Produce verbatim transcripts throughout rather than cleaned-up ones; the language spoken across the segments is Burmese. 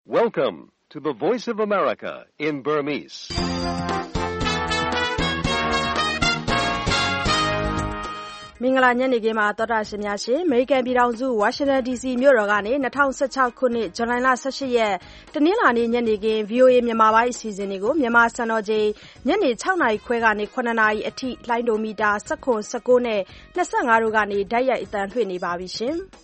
Welcome to the Voice of America in Burmese. ။မင်္ဂလာညနေခင်းမှာသောတာရှင်များရှင်အမေရိကန်ပြည်ထောင်စုဝါရှင်တန် ဒီ စီ မြို့တော်ကနေ၂၀၁၆ခုနှစ်ဇူလိုင်လ၁၈ရက်တနင်္လာနေ့ညနေခင်း ဗွီအိုအေ မြန်မာပိုင်းအစီအစဉ်တွေကိုမြန်မာစံတော်ချိန်ညနေ၆နာရီခွဲကနေ၇နာရီအထိလှိုင်းဒိုမီတာ၁၇ ၁၉နဲ့၂၅တို့ကနေဓာတ်ရိုက်အသံလွှင့်နေပါပြီရှင်။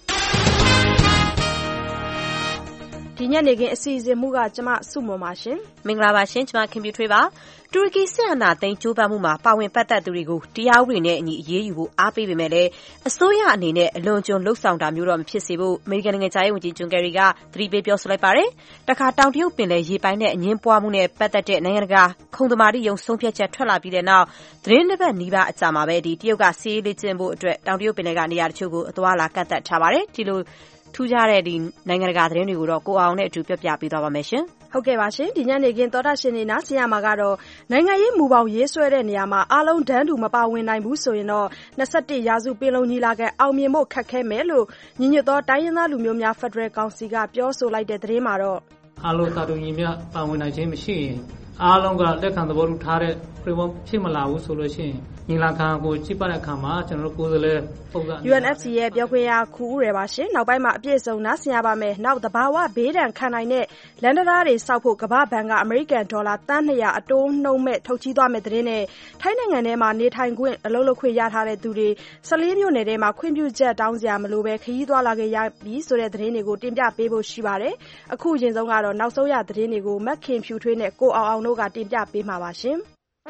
ဒီညနေခင်းအစီအစဉ်မှုကကျမစုမွန်ပါရှင်။မင်္ဂလာပါရှင်ကျမခင်ပြထွေးပါ။တူရကီစစ်အာဏာသိမ်းကြိုးပမ်းမှုမှာပါဝင်ပတ်သက်သူတွေကိုတရားဥပဒေနဲ့အညီအရေးယူဖို့အားပေးပေမဲ့လည်းအစိုးရအနေနဲ့အလွန်ကျွံလှုပ်ဆောင်တာမျိုးတော့မဖြစ်စေဖို့အမေရိကန်နိုင်ငံခြားရေးဝန်ကြီးဂျွန်ကယ်ရီကသတိပေးပြောဆိုလိုက်ပါတယ်။တခါတောင်တရုတ်ပင်လယ်ရေပိုင်နဲ့အငင်းပွားမှုနဲ့ပတ်သက်တဲ့နိုင်ငံတကာခုံသမာဓိယုံဆုံးဖြတ်ချက်ထွက်လာပြီးတဲ့နောက်သတင်းနှစ်ပတ်နီးပါးအကြာမှာပဲဒီတရုတ်ကစီးရေးလေ့ကျင့်ဖို့အတွက်တောင်တရုတ်ပင်လယ်ကနေရာတချို့ကိုအသွားအလာကန့်သတ်ထားပါတယ်။ဒီလိုထူးခြားတဲ့ဒီနိုင်ငံတကာသတင်းတွေကိုတော့ကိုအောင်နဲ့အတူပြပြပေးသွားပါမယ်ရှင်။ဟုတ်ကဲ့ပါရှင်ဒီညနေခင်းသောတာရှင်နေနာဆင်ရမှာကတော့နိုင်ငံရေးမူပေါင်းရေးဆွဲတဲ့နေရာမှာအားလုံးတန်းတူမပါဝင်နိုင်ဘူးဆိုရင်တော့၂၁ရာစုပင်လုံညီလာခံအောင်မြင်ဖို့ခက်ခဲမယ်လို့ညီညွတ်သောတိုင်းရင်းသားလူမျိုးများဖက်ဒရယ်ကောင်စီကပြောဆိုလိုက်တဲ့သတင်းမှာတော့အားလုံးသာတူညီမျှပါဝင်နိုင်ခြင်းမရှိရင်အားလုံးကလက်ခံသဘောတူထားတဲ့ပြည်ပုံဖြစ်မလာဘူးဆိုလို့ရှိရင်ညီလာခံကိုကြည့်ပတ်တဲ့အခါမှာကျွန်တော်တို့ကိုယ်စားလှယ်ပုံစံယူအန်အက်ဖ်စီ ရဲ့ပြောခွင့်ရခူဦးရယ်ပါရှင်နောက်ပိုင်းမှာအပြည့်စုံနားဆင်ရပါမယ်နောက်သဘာဝဘေးဒဏ်ခံနိုင်တဲ့လန်ဒရာတွေစောက်ဖို့ကမ္ဘာဘဏ်ကအမေရိကန်ဒေါ်လာတန်း၂၀၀အတိုးနှုံမဲ့ထုတ်ချီးသွားမဲ့တဲ့နဲ့ထိုင်းနိုင်ငံထဲမှာနေထိုင်ခွင့်အလုပ်လုပ်ခွင့်ရထားတဲ့သူတွေ၁၄မြို့နယ်ထဲမှာခွင့်ပြုချက်တောင်းစရာမလိုပဲခရီးသွားလာခဲ့ရပြီဆိုတဲ့သတင်းတွေကိုတင်ပြပေးဖို့ရှိပါတယ်အခုအရင်ဆုံးကတော့နောက်ဆုံးရသတင်းတွေကိုမက်ခင်ဖြူထွေးနဲ့ကိုအောင်အောင်တို့ကတင်ပြပေးမှာပါရှင်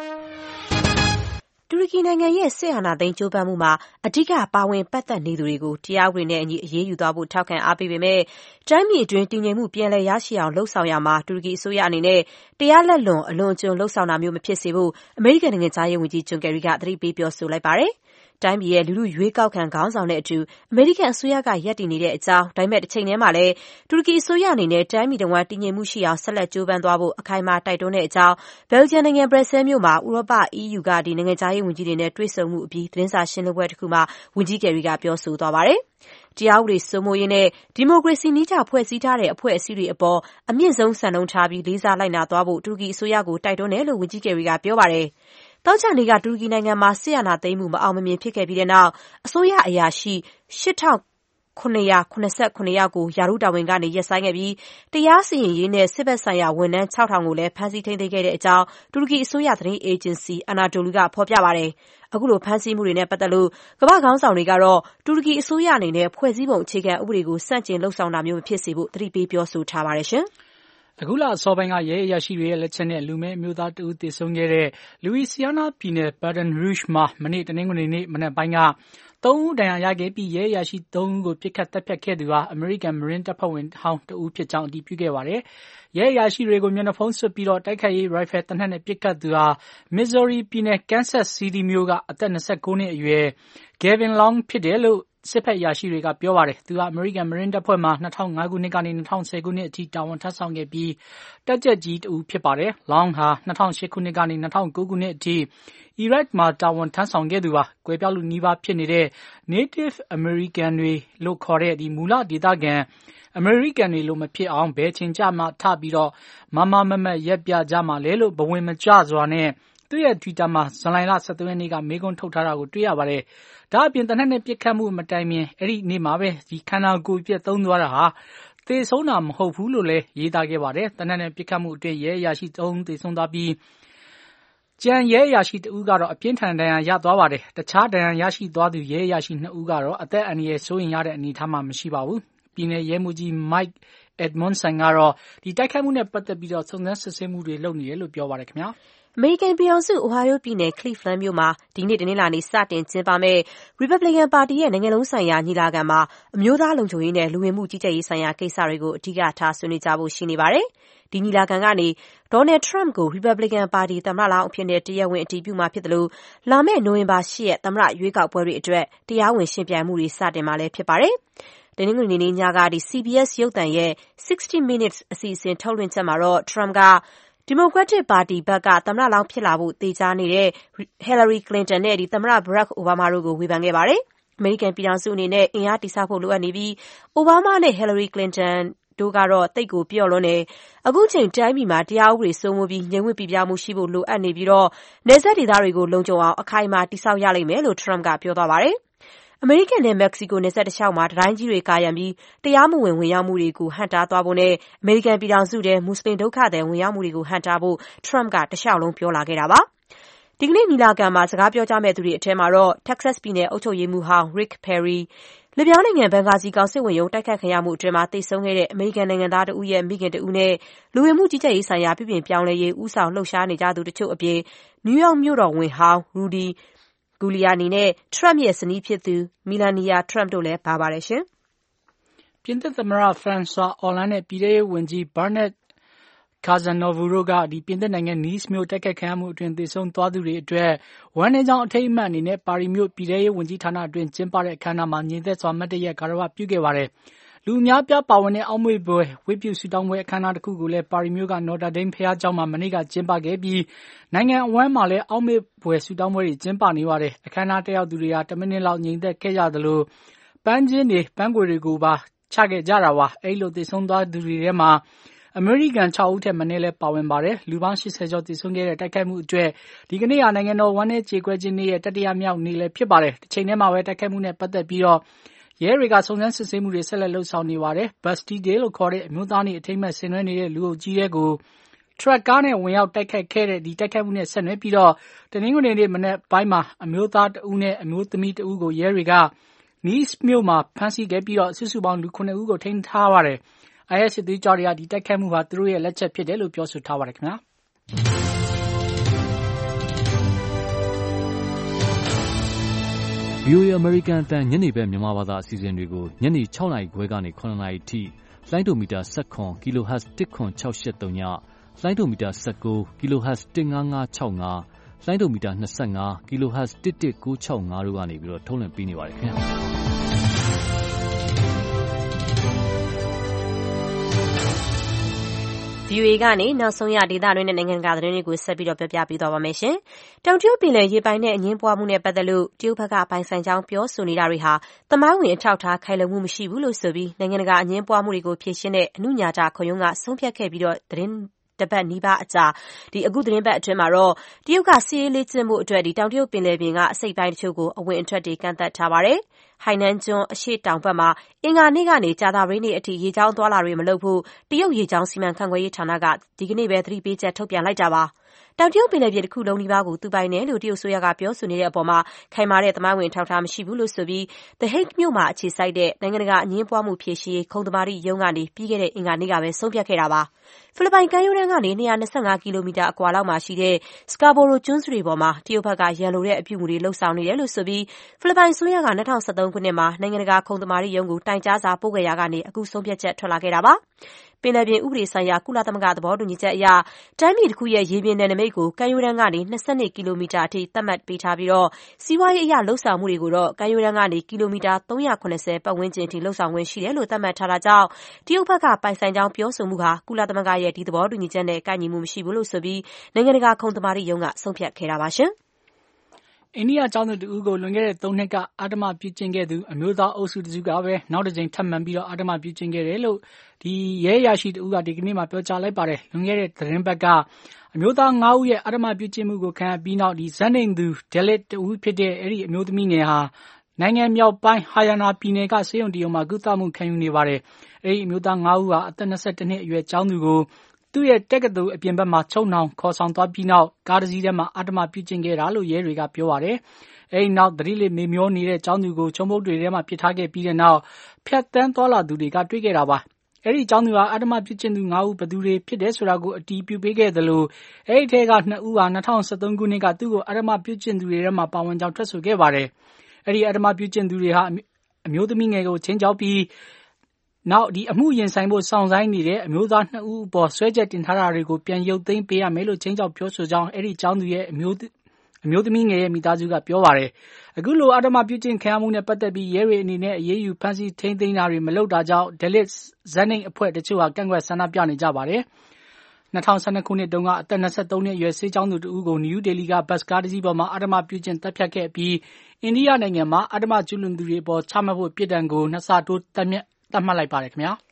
တူရကီနိုင်ငံရဲ့စစ်အာဏာသိမ်းကြိုးပမ်းမှုမှာအဓိကပါဝင်ပတ်သက်နေသူတွေကိုတရားဥပဒေနဲ့အညီအရေးယူသွားဖို့ထောက်ခံအားပေးပေမဲ့တိုင်းပြည်အတွင်းတည်ငြိမ်မှုပြန်လည်ရရှိအောင်လှုံ့ဆော်ရမှာတူရကီအစိုးရအနေနဲ့တရားလက်လွန်အလွန်အကျွံလှုံ့ဆော်တာမျိုးမဖြစ်စေဖို့အမေရိကန်နိုင်ငံခြားရေးဝန်ကြီးဂျွန်ကယ်ရီကသတိပေးပြောဆိုလိုက်ပါတယ်။တိုင်းပြည်ရဲ့လူလူရွေးကောက်ခံခေါင်းဆောင်တဲ့အတူအမေရိကန်အစိုးရကရပ်တည်နေတဲ့အကြောင်းဒါပေမဲ့တစ်ချိန်တည်းမှာလည်းတူရကီအစိုးရအနေနဲ့တိုင်းပြည်တစ်ဝန်းတည်ငြိမ်မှုရှိအောင်ဆက်လက်ကြိုးပမ်းသွားဖို့အခိုင်အမာတိုက်တွန်းတဲ့အကြောင်းဘယ်လ်ဂျီယံနိုင်ငံဘရက်ဆဲလ်မြို့မှာဥရောပ အီးယူ ကဒီနိုင်ငံခြားရေးဝန်ကြီးတွေနဲ့တွေ့ဆုံမှုအပြီးသတင်းစာရှင်းလင်းပွဲတစ်ခုမှာဝန်ကြီးကယ်ရီကပြောဆိုသွားပါတယ်။တရားဥပဒေစိုးမိုးရေးနဲ့ဒီမိုကရေစီနည်းကျဖွဲ့စည်းထားတဲ့အဖွဲ့အစည်းတွေအပေါ်အမြင့်ဆုံးစံနှုန်းထားပြီးလေးစားလိုက်နာသွားဖို့တူရကီအစိုးရကိုတိုက်တွန်းတယ်လို့ဝန်ကြီးကယ်ရီကပြောပါတယ်။သောကြာနေ့ကတူရကီနိုင်ငံမှာစစ်အာဏာသိမ်းမှုမအောင်မမြင်ဖြစ်ခဲ့ပြီးတဲ့နောက်အစိုးရအရာရှိ၈ထောင်ခုနှစ်ရာခုနစ်ဆယ့်ခုနှစ်ယောက်ကိုယာရုတာဝန်ကနေရပ်ဆိုင်းခဲ့ပြီးတရားစီရင်ရေးနဲ့စစ်ဘက်ဆိုင်ရာဝန်ထမ်းခြောက်ထောင်ကိုလည်းဖမ်းဆီးထိန်းသိမ်းခဲ့တဲ့အကြောင်းတူရကီအစိုးရသတင်းအေဂျင်စီအနာဒိုလူကဖော်ပြပါတယ်။အခုလိုဖမ်းဆီးမှုတွေနဲ့ပတ်သက်လို့ကမ္ဘာ့ခေါင်းဆောင်တွေကတော့တူရကီအစိုးရအနေနဲ့ဖွဲ့စည်းပုံအခြေခံဥပဒေကိုစန့်ကျင်လှုံ့ဆော်တာမျိုးမဖြစ်စေဖို့သတိပေးပြောဆိုထားပါတယ်ရှင်။အခုလအစောပိုင်းကရဲအရာရှိတွေရဲ့လက်ချက်နဲ့လူမဲအမျိုးသားတဦးသေဆုံးခဲ့တဲ့လူဝီစီယာနာပြည်နယ်ဘာဒန်ရူးရှ်မှာမနေ့တနင်္ဂနွေနေ့မနက်ပိုင်းကသုံးဦးဒဏ်ရာရခဲ့ပြီးရဲအရာရှိသုံးဦးကိုပြစ်ခတ်တပ်ဖြတ်ခဲ့သူဟာအမေရိကန်မရင်းတပ်ဖွဲ့ဝင်ဟောင်းတဦးဖြစ်ကြောင်းအတည်ပြုခဲ့ပါတယ်။ရဲအရာရှိတွေကိုမျက်နှာဖုံးစွပ်ပြီးတော့တိုက်ခိုက်ရေးရိုင်ဖယ်သေနတ်နဲ့ပစ်ခတ်သူဟာမစ်ဇိုရီပြည်နယ်ကန်ဆတ်စီးတီးမြို့ကအသက်၂၉နှစ်အရွယ်ဂယ်ဗင်လောင်းဖြစ်တယ်လို့စစ်ဖက်အရာရှိတွေကပြောပါတယ်။သူဟာအမေရိကန်မရင်းတပ်ဖွဲ့မှာ၂၀၀၅ခုနှစ်ကနေ၂၀၁၀ခုနှစ်အထိတာဝန်ထမ်းဆောင်ခဲ့ပြီးတပ်ကြပ်ကြီးတဦးဖြစ်ပါတယ်။လောင်းဟာ၂၀၀၈ခုနှစ်ကနေ၂၀၀၉ခုနှစ်အထိအီရတ်မှာတာဝန်ထမ်းဆောင်ခဲ့သူပါ။ကွယ်ပြောက်လူနီးပါးဖြစ်နေတဲ့ Native American တွေလို့ခေါ်တဲ့ဒီမူလဒေသခံအမေရိကန်တွေလိုမဖြစ်အောင်ဘယ်ချိန်ကြမှထပြီးတော့မမမမရက်ပြကြမှာလဲလို့ဘဝင်မကျစွာနဲ့သူ့ရဲ့ Twitter မှာဇူလိုင်လ၁၃ရက်နေ့ကမေးခွန်းထုတ်ထားတာကိုတွေ့ရပါတယ်။ဒါအပြင်တနက်နဲ့ပြစ်ခတ်မှုမတိုင်မီအဲ့ဒီနေ့မှာပဲဒီခန္ဓာကိုယ်ပြက်သုံးသွားတာဟာသေဆုံးတာမဟုတ်ဘူးလို့လည်းရေးသားခဲ့ပါတယ်။တနက်နဲ့ပြစ်ခတ်မှုအတွင်းရဲအရာရှိသုံးဦးသေဆုံးသွားပြီးကျန်ရဲအရာရှိတဦးကတော့အပြင်းထန်ဒဏ်ရာရသွားပါတယ်။တခြားဒဏ်ရာရရှိသွားသူရဲအရာရှိနှစ်ဦးကတော့အသက်အန္တရာယ်စိုးရိမ်ရတဲ့အနေအထားမှာမရှိပါဘူး။ပြည်နယ်ရဲမှူးကြီး Mike Edmondson ကတော့ဒီတိုက်ခိုက်မှုနဲ့ပတ်သက်ပြီးတော့စုံစမ်းစစ်ဆေးမှုတွေလုပ်နေတယ်လို့ပြောပါတယ်ခင်ဗျာ။အမေရိကန်ပြည်ထောင်စုအိုဟိုင်းယိုပြည်နယ် Cleveland မြို့မှာဒီနေ့တနင်္လာနေ့စတင်ကျင်းပမယ့် Republican ပါတီရဲ့နိုင်ငံလုံးဆိုင်ရာညီလာခံမှာအမျိုးသားလုံခြုံရေးနဲ့လူဝင်မှုကြီးကြပ်ရေးဆိုင်ရာကိစ္စတွေကိုအဓိကထားဆွေးနွေးကြဖို့ရှိနေပါတယ်။ဒီညီလာခံကနေ Donald Trump ကို Republican ပါတီသမ္မတလောင်းအဖြစ်နဲ့တရားဝင်အတည်ပြုမှာဖြစ်တယ်လို့လာမယ့်နိုဝင်ဘာ၈ရက်သမ္မတရွေးကောက်ပွဲတွေအတွက်တရားဝင်ရှင်ပြိုင်မှုတွေစတင်မှာလည်းဖြစ်ပါတယ်။တနင်္ဂနွေနေ့ညကဒီ စီ ဘီ အက်စ် ရုပ်သံရဲ့sixty minutes အစီအစဉ်ထုတ်လွှင့်ချက်မှာတော့ Trump ကဒီမိုကရက်တစ်ပါတီဘက်ကသမ္မတလောင်းဖြစ်လာဖို့သေချာနေတဲ့ Hillary Clinton နဲ့ဒီသမ္မတ Barack Obama တို့ကိုဝေဖန်ခဲ့ပါတယ်။အမေရိကန်ပြည်ထောင်စုအနေနဲ့အင်အားတည်ဆောက်ဖို့လိုအပ်နေပြီးအိုဘားမားနဲ့ Hillary Clinton တို့ကတော့တိတ်ကိုပြော့လွန်းနေအခုချိန်တိုင်းပြည်မှာတရားဥပဒေစိုးမိုးပြီးငြိမ်ဝှက်ပြပြမှုရှိဖို့လိုအပ်နေပြီးတော့နေဆက်ဒေသတွေကိုလုံခြုံအောင်အခိုင်အမာတိဆောက်ရလိမ့်မယ်လို့ Trump ကပြောသွားပါတယ်အမေရိကန်နဲ့မက္ကဆီကိုနယ်စပ်တစ်လျှောက်မှာတံတိုင်းကြီးတွေကာရံပြီးတရားမဝင်ဝင်ရောက်မှုတွေကိုဟန့်တားသွားဖို့နဲ့အမေရိကန်ပြည်ထောင်စုထဲမွတ်စလင်ဒုက္ခသည်ဝင်ရောက်မှုတွေကိုဟန့်တားဖို့ Trump ကတစ်လျှောက်လုံးပြောလာခဲ့တာပါဒီကနေ့ညီလာခံမှာစကားပြောကြမယ့်သူတွေအထက်မှာတော့ Texas ပြည်နယ်အုပ်ချုပ်ရေးမှူးဟောင်း Rick Perry လစ်ဗျားနိုင်ငံဘန်ဂါဇီကောင်စစ်ဝင်ရုံးတိုက်ခိုက်ခံရမှုအတွင်းမှာသေဆုံးခဲ့တဲ့အမေရိကန်နိုင်ငံသားတဦးရဲ့မိခင်တဦးနဲ့လူဝင်မှုကြီးကြပ်ရေးဆိုင်ရာပြည်ပြင်ပြောင်းလဲရေးဦးဆောင်လှုပ်ရှားနေကြသူတချို့အပြင်နယူးယောက်မြို့တော်ဝန်ဟောင်း Rudy Giuliani နဲ့ Trump ရဲ့ဇနီးဖြစ်သူ Melania Trump တို့လည်းပါပါတယ်ရှင်။ပြင်သစ်သမ္မတ François Hollande နဲ့ပြည်ထဲရေးဝန်ကြီး Bernard Cazeneuve တို့ကဒီပြင်သစ်နိုင်ငံ Nice မြို့တိုက်ခိုက်ခံရမှုအတွင်းသေဆုံးသွားသူတွေအတွက်ဝမ်းနည်းကြောင်းအထိမ်းအမှတ်အနေနဲ့ပါရီမြို့ပြည်ထဲရေးဝန်ကြီးဌာနအတွင်းကျင်းပတဲ့အခမ်းအနားမှာညီသက်စွာမတ်တရက်ဂါရဝပြုခဲ့ပါတယ်။လူအများပြားပါဝင်တဲ့အောက်မေ့ပွဲဝိပုဆုတောင်းပွဲအခမ်းအနားတစ်ခုကိုလည်းပါရီမြို့က Notre Dame ဘုရားကျောင်းမှာမနေ့ကကျင်းပခဲ့ပြီးနိုင်ငံအဝန်းမှာလည်းအောက်မေ့ပွဲဆုတောင်းပွဲတွေကျင်းပနေပါတယ်။အခမ်းအနားတက်ရောက်သူတွေဟာတမိနစ်လောက်ငြိမ်သက်ခဲ့ကြသလိုပန်းချင်းတွေပန်းခွေတွေကိုပါချခဲ့ကြတာပါ။အဲဒီလိုသေဆုံးသွားသူတွေထဲမှာအမေရိကန်၆ဦးထက်မနည်းလည်းပါဝင်ပါတယ်။လူပေါင်း၈၀ကျော်သေဆုံးခဲ့တဲ့တိုက်ခိုက်မှုအတွက်ဒီကနေ့ဟာနိုင်ငံတော်ဝမ်းနည်းကြေကွဲခြင်းနေ့ရဲ့တတိယမြောက်နေ့လည်းဖြစ်ပါတယ်။တစ်ချိန်တည်းမှာပဲတိုက်ခိုက်မှုနဲ့ပတ်သက်ပြီးတော့ရဲတွေကစုံစမ်းစစ်ဆေးမှုတွေဆက်လက်လုပ်ဆောင်နေပါတယ်။ Bastille Day လို့ခေါ်တဲ့အမျိုးသားနေ့အထိမ်းအမှတ်ဆင်နွှဲနေတဲ့လူအုပ်ကြီးတွေကိုထရပ်ကားနဲ့ဝင်ရောက်တိုက်ခိုက်ခဲ့တဲ့ဒီတိုက်ခိုက်မှုနဲ့ဆက်နွယ်ပြီးတော့တနင်္ဂနွေနေ့မနက်ပိုင်းမှာအမျိုးသားတဦးနဲ့အမျိုးသမီးတဦးကိုရဲတွေက Nice မြို့မှာဖမ်းဆီးခဲ့ပြီးတော့စုစုပေါင်းလူခုနှစ်ဦးကိုထိန်းထားပါတယ်။ I S စစ်သွေးကြွတွေကဒီတိုက်ခိုက်မှုဟာသူတို့ရဲ့လက်ချက်ဖြစ်တယ်လို့ပြောဆိုထားပါတယ်ခင်ဗျာ။ ဗီအိုအေ American အသံညနေဘက်မြန်မာဘာသာအစီအစဉ်တွေကိုညနေ၆နာရီခွဲကနေ၇နာရီထိလိုင်းဒိုမီတာ၁၇ kHz တစ်ခွန်၆၈၃ညလိုင်းဒိုမီတာ၁၉ kHz တစ်၅၅၆၅လိုင်းဒိုမီတာ၂၅ kHz တစ်တစ်၉၆၅တို့ကနေပြီးတော့ထုတ်လွှင့်ပေးနေပါတယ်ခင်ဗျာ။ဗီအိုအေ ကနေနောက်ဆုံးရဒေသတွင်းနဲ့နိုင်ငံတကာသတင်းတွေကိုဆက်ပြီးတော့ပြောပြပေးသွားပါမယ်ရှင်။တောင်တရုတ်ပင်လယ်ရေပိုင်နဲ့အငင်းပွားမှုနဲ့ပတ်သက်လို့တရုတ်ဘက်ကပိုင်ဆိုင်ကြောင်းပြောဆိုနေတာတွေဟာသမိုင်းဝင်အထောက်အထားခိုင်လုံမှုမရှိဘူးလို့ဆိုပြီးနိုင်ငံတကာအငင်းပွားမှုတွေကိုဖြေရှင်းတဲ့အနုညာတခုံရုံးကဆုံးဖြတ်ခဲ့ပြီးတော့သတင်းတပတ်နီးပါးအကြာဒီအခုသတင်းပတ်အတွင်းမှာတော့တရုတ်ကစီးရေးလေ့ကျင့်မှုအတွက်ဒီတောင်တရုတ်ပင်လယ်ပြင်ကအစိပ်ပိုင်းတချို့ကိုအဝင်အထွက်တွေကန့်သတ်ထားပါတယ်။ဟိုင်နန်ကျွန်းအရှေ့တောင်ဘက်မှာအင်္ဂါနေ့ကနေကြာသပတေးနေ့အထိရေကြောင်းသွားလာတွေမလုပ်ဖို့တရုတ်ရေကြောင်းစီမံခန့်ခွဲရေးဌာနကဒီကနေ့ပဲသတိပေးချက်ထုတ်ပြန်လိုက်တာပါ။တောင်တရုတ်ပင်လယ်ပြင်တစ်ခုလုံးနီးပါးကိုသူပိုင်တယ်လို့တရုတ်အစိုးရကပြောဆိုနေတဲ့အပေါ်မှာခိုင်မာတဲ့သမိုင်းဝင်ထောက်ထားမရှိဘူးလို့ဆိုပြီး The Hague မြို့မှာအခြေစိုက်တဲ့နိုင်ငံတကာအငင်းပွားမှုဖြေရှင်းရေးခုံသမာဓိရုံးကနေပြီးခဲ့တဲ့အင်္ဂါနေ့ကပဲဆုံးဖြတ်ခဲ့တာပါ။ဖိလစ်ပိုင်ကမ်းရိုးတန်းကနေ၂၂၅ကီလိုမီတာအကွာလောက်မှာရှိတဲ့ Scarborough ကျွန်းစုတွေပေါ်မှာတရုတ်ဘက်ကရန်လိုတဲ့အပြုအမူတွေလှုပ်ဆောင်နေတယ်လို့ဆိုပြီးဖိလစ်ပိုင်အစိုးရက၂၀၁၃ခုနှစ်မှာနိုင်ငံတကာခုံသမာဓိရုံးကိုတိုင်ကြားစာပို့ခဲ့ရာကနေအခုဆုံးဖြတ်ချက်ထွက်လာခဲ့တာပါ။ပင်လယ်ပြင်ဥပဒေဆိုင်ရာကုလသမဂ္ဂသဘောတူညီချက်အရတိုင်းပြည်တစ်ခုရဲ့ရေပြင်နယ်နိမိတ်ကိုကမ်းရိုးတန်းကနေ၂၂ကီလိုမီတာအထိသတ်မှတ်ပေးထားပြီးတော့စီးပွားရေးအရလှုပ်ဆောင်မှုတွေကိုတော့ကမ်းရိုးတန်းကနေကီလိုမီတာ၃၇၀ပတ်ဝန်းကျင်အထိလှုပ်ဆောင်ခွင့်ရှိတယ်လို့သတ်မှတ်ထားတာကြောင့်တရုတ်ဘက်ကပိုင်ဆိုင်ကြောင်းပြောဆိုမှုဟာကုလသမဂ္ဂရဲ့ဒီသဘောတူညီချက်နဲ့ကိုက်ညီမှုမရှိဘူးလို့ဆိုပြီးနိုင်ငံတကာခုံသမာဓိရုံးကဆုံးဖြတ်ခဲ့တာပါရှင်။အိန္ဒိယကျောင်းသူတဦးကိုလွန်ခဲ့တဲ့သုံးနှစ်ကအဓမ္မပြုကျင့်ခဲ့သူအမျိုးသားအုပ်စုတစုကပဲနောက်တစ်ကြိမ်ထပ်မံပြီးတော့အဓမ္မပြုကျင့်ခဲ့တယ်လို့ဒီရဲရရှိတဦးကဒီကနေ့မှပြောကြားလိုက်ပါတယ်။လွန်ခဲ့တဲ့သတင်းပတ်ကအမျိုးသား၅ဦးရဲ့အဓမ္မပြုကျင့်မှုကိုခံရပြီးနောက်ဒီဇန်နိန်သူဒဲလစ်တဦးဖြစ်တဲ့အဲ့ဒီအမျိုးသမီးငယ်ဟာနိုင်ငံမြောက်ပိုင်းဟာယာနာပြည်နယ်ကဆေးရုံတရုံမှာကုသမှုခံယူနေပါတယ်။အဲ့ဒီအမျိုးသား၅ဦးဟာအသက်၂၁နှစ်အရွယ်ကျောင်းသူကိုသူ့ရဲ့တက္ကသိုလ်အပြင်ဘက်မှာချုပ်နှောင်ခေါ်ဆောင်သွားပြီးနောက်ကားတစ်စီးထဲမှာအဓမ္မပြုကျင့်ခဲ့တာလို့ရဲတွေကပြောပါတယ်။အဲဒီနောက်သတိလစ်မေမျောနေတဲ့ကျောင်းသူကိုချုံပုတ်တွေထဲမှာပစ်ထားခဲ့ပြီးတဲ့နောက်ဖြတ်တန်းသွားလာသူတွေကတွေ့ခဲ့တာပါ။အဲဒီကျောင်းသူဟာအဓမ္မပြုကျင့်သူ၅ဦးဘယ်သူတွေဖြစ်တယ်ဆိုတာကိုအတည်ပြုပေးခဲ့သလိုအဲဒီထဲက၂ဦးဟာ၂၀၁၃ခုနှစ်ကသူ့ကိုအဓမ္မပြုကျင့်သူတွေထဲမှာပါဝင်ကြောင်းထွက်ဆိုခဲ့ပါတယ်။အဲဒီအဓမ္မပြုကျင့်သူတွေဟာအမျိုးသမီးငယ်ကိုချင်းချောက်ပြီးနောက်ဒီအမှုရင်ဆိုင်ဖို့စောင့်ဆိုင်းနေတဲ့အမျိုးသားနှစ်ဦးအပေါ်ဆွဲချက်တင်ထားတာတွေကိုပြန်ရုပ်သိမ်းပေးရမယ်လို့ချင်းချောက်ပြောဆိုကြောင်းအဲ့ဒီကျောင်းသူရဲ့အမျိုးအမျိုးသမီးငယ်ရဲ့မိသားစုကပြောပါတယ်။အခုလိုအဓမ္မပြုကျင့်ခံရမှုနဲ့ပတ်သက်ပြီးရဲတွေအနေနဲ့အရေးယူဖမ်းဆီးထိန်းသိမ်းတာတွေမလုပ်တာကြောင့်ဒဲလစ်ဇန်နိန်အဖွဲ့တချို့ဟာကန့်ကွက်ဆန္ဒပြနေကြပါတယ်။၂၀၁၂ခုနှစ်တုန်းကအသက်၂၃နှစ်အရွယ်ဆေးကျောင်းသူတဦးကိုနယူးဒေလီကဘတ်စ်ကားတစ်စီးပေါ်မှာအဓမ္မပြုကျင့်တပ်ဖြတ်ခဲ့ပြီးအိန္ဒိယနိုင်ငံမှာအဓမ္မကျူးလွန်သူတွေအပေါ်ချမှတ်ဖို့ပြစ်ဒဏ်ကိုနှစ်ဆတိုးသတ်မှတ်သတ်မှတ်လိုက်ပါတယ်ခင်ဗျာ။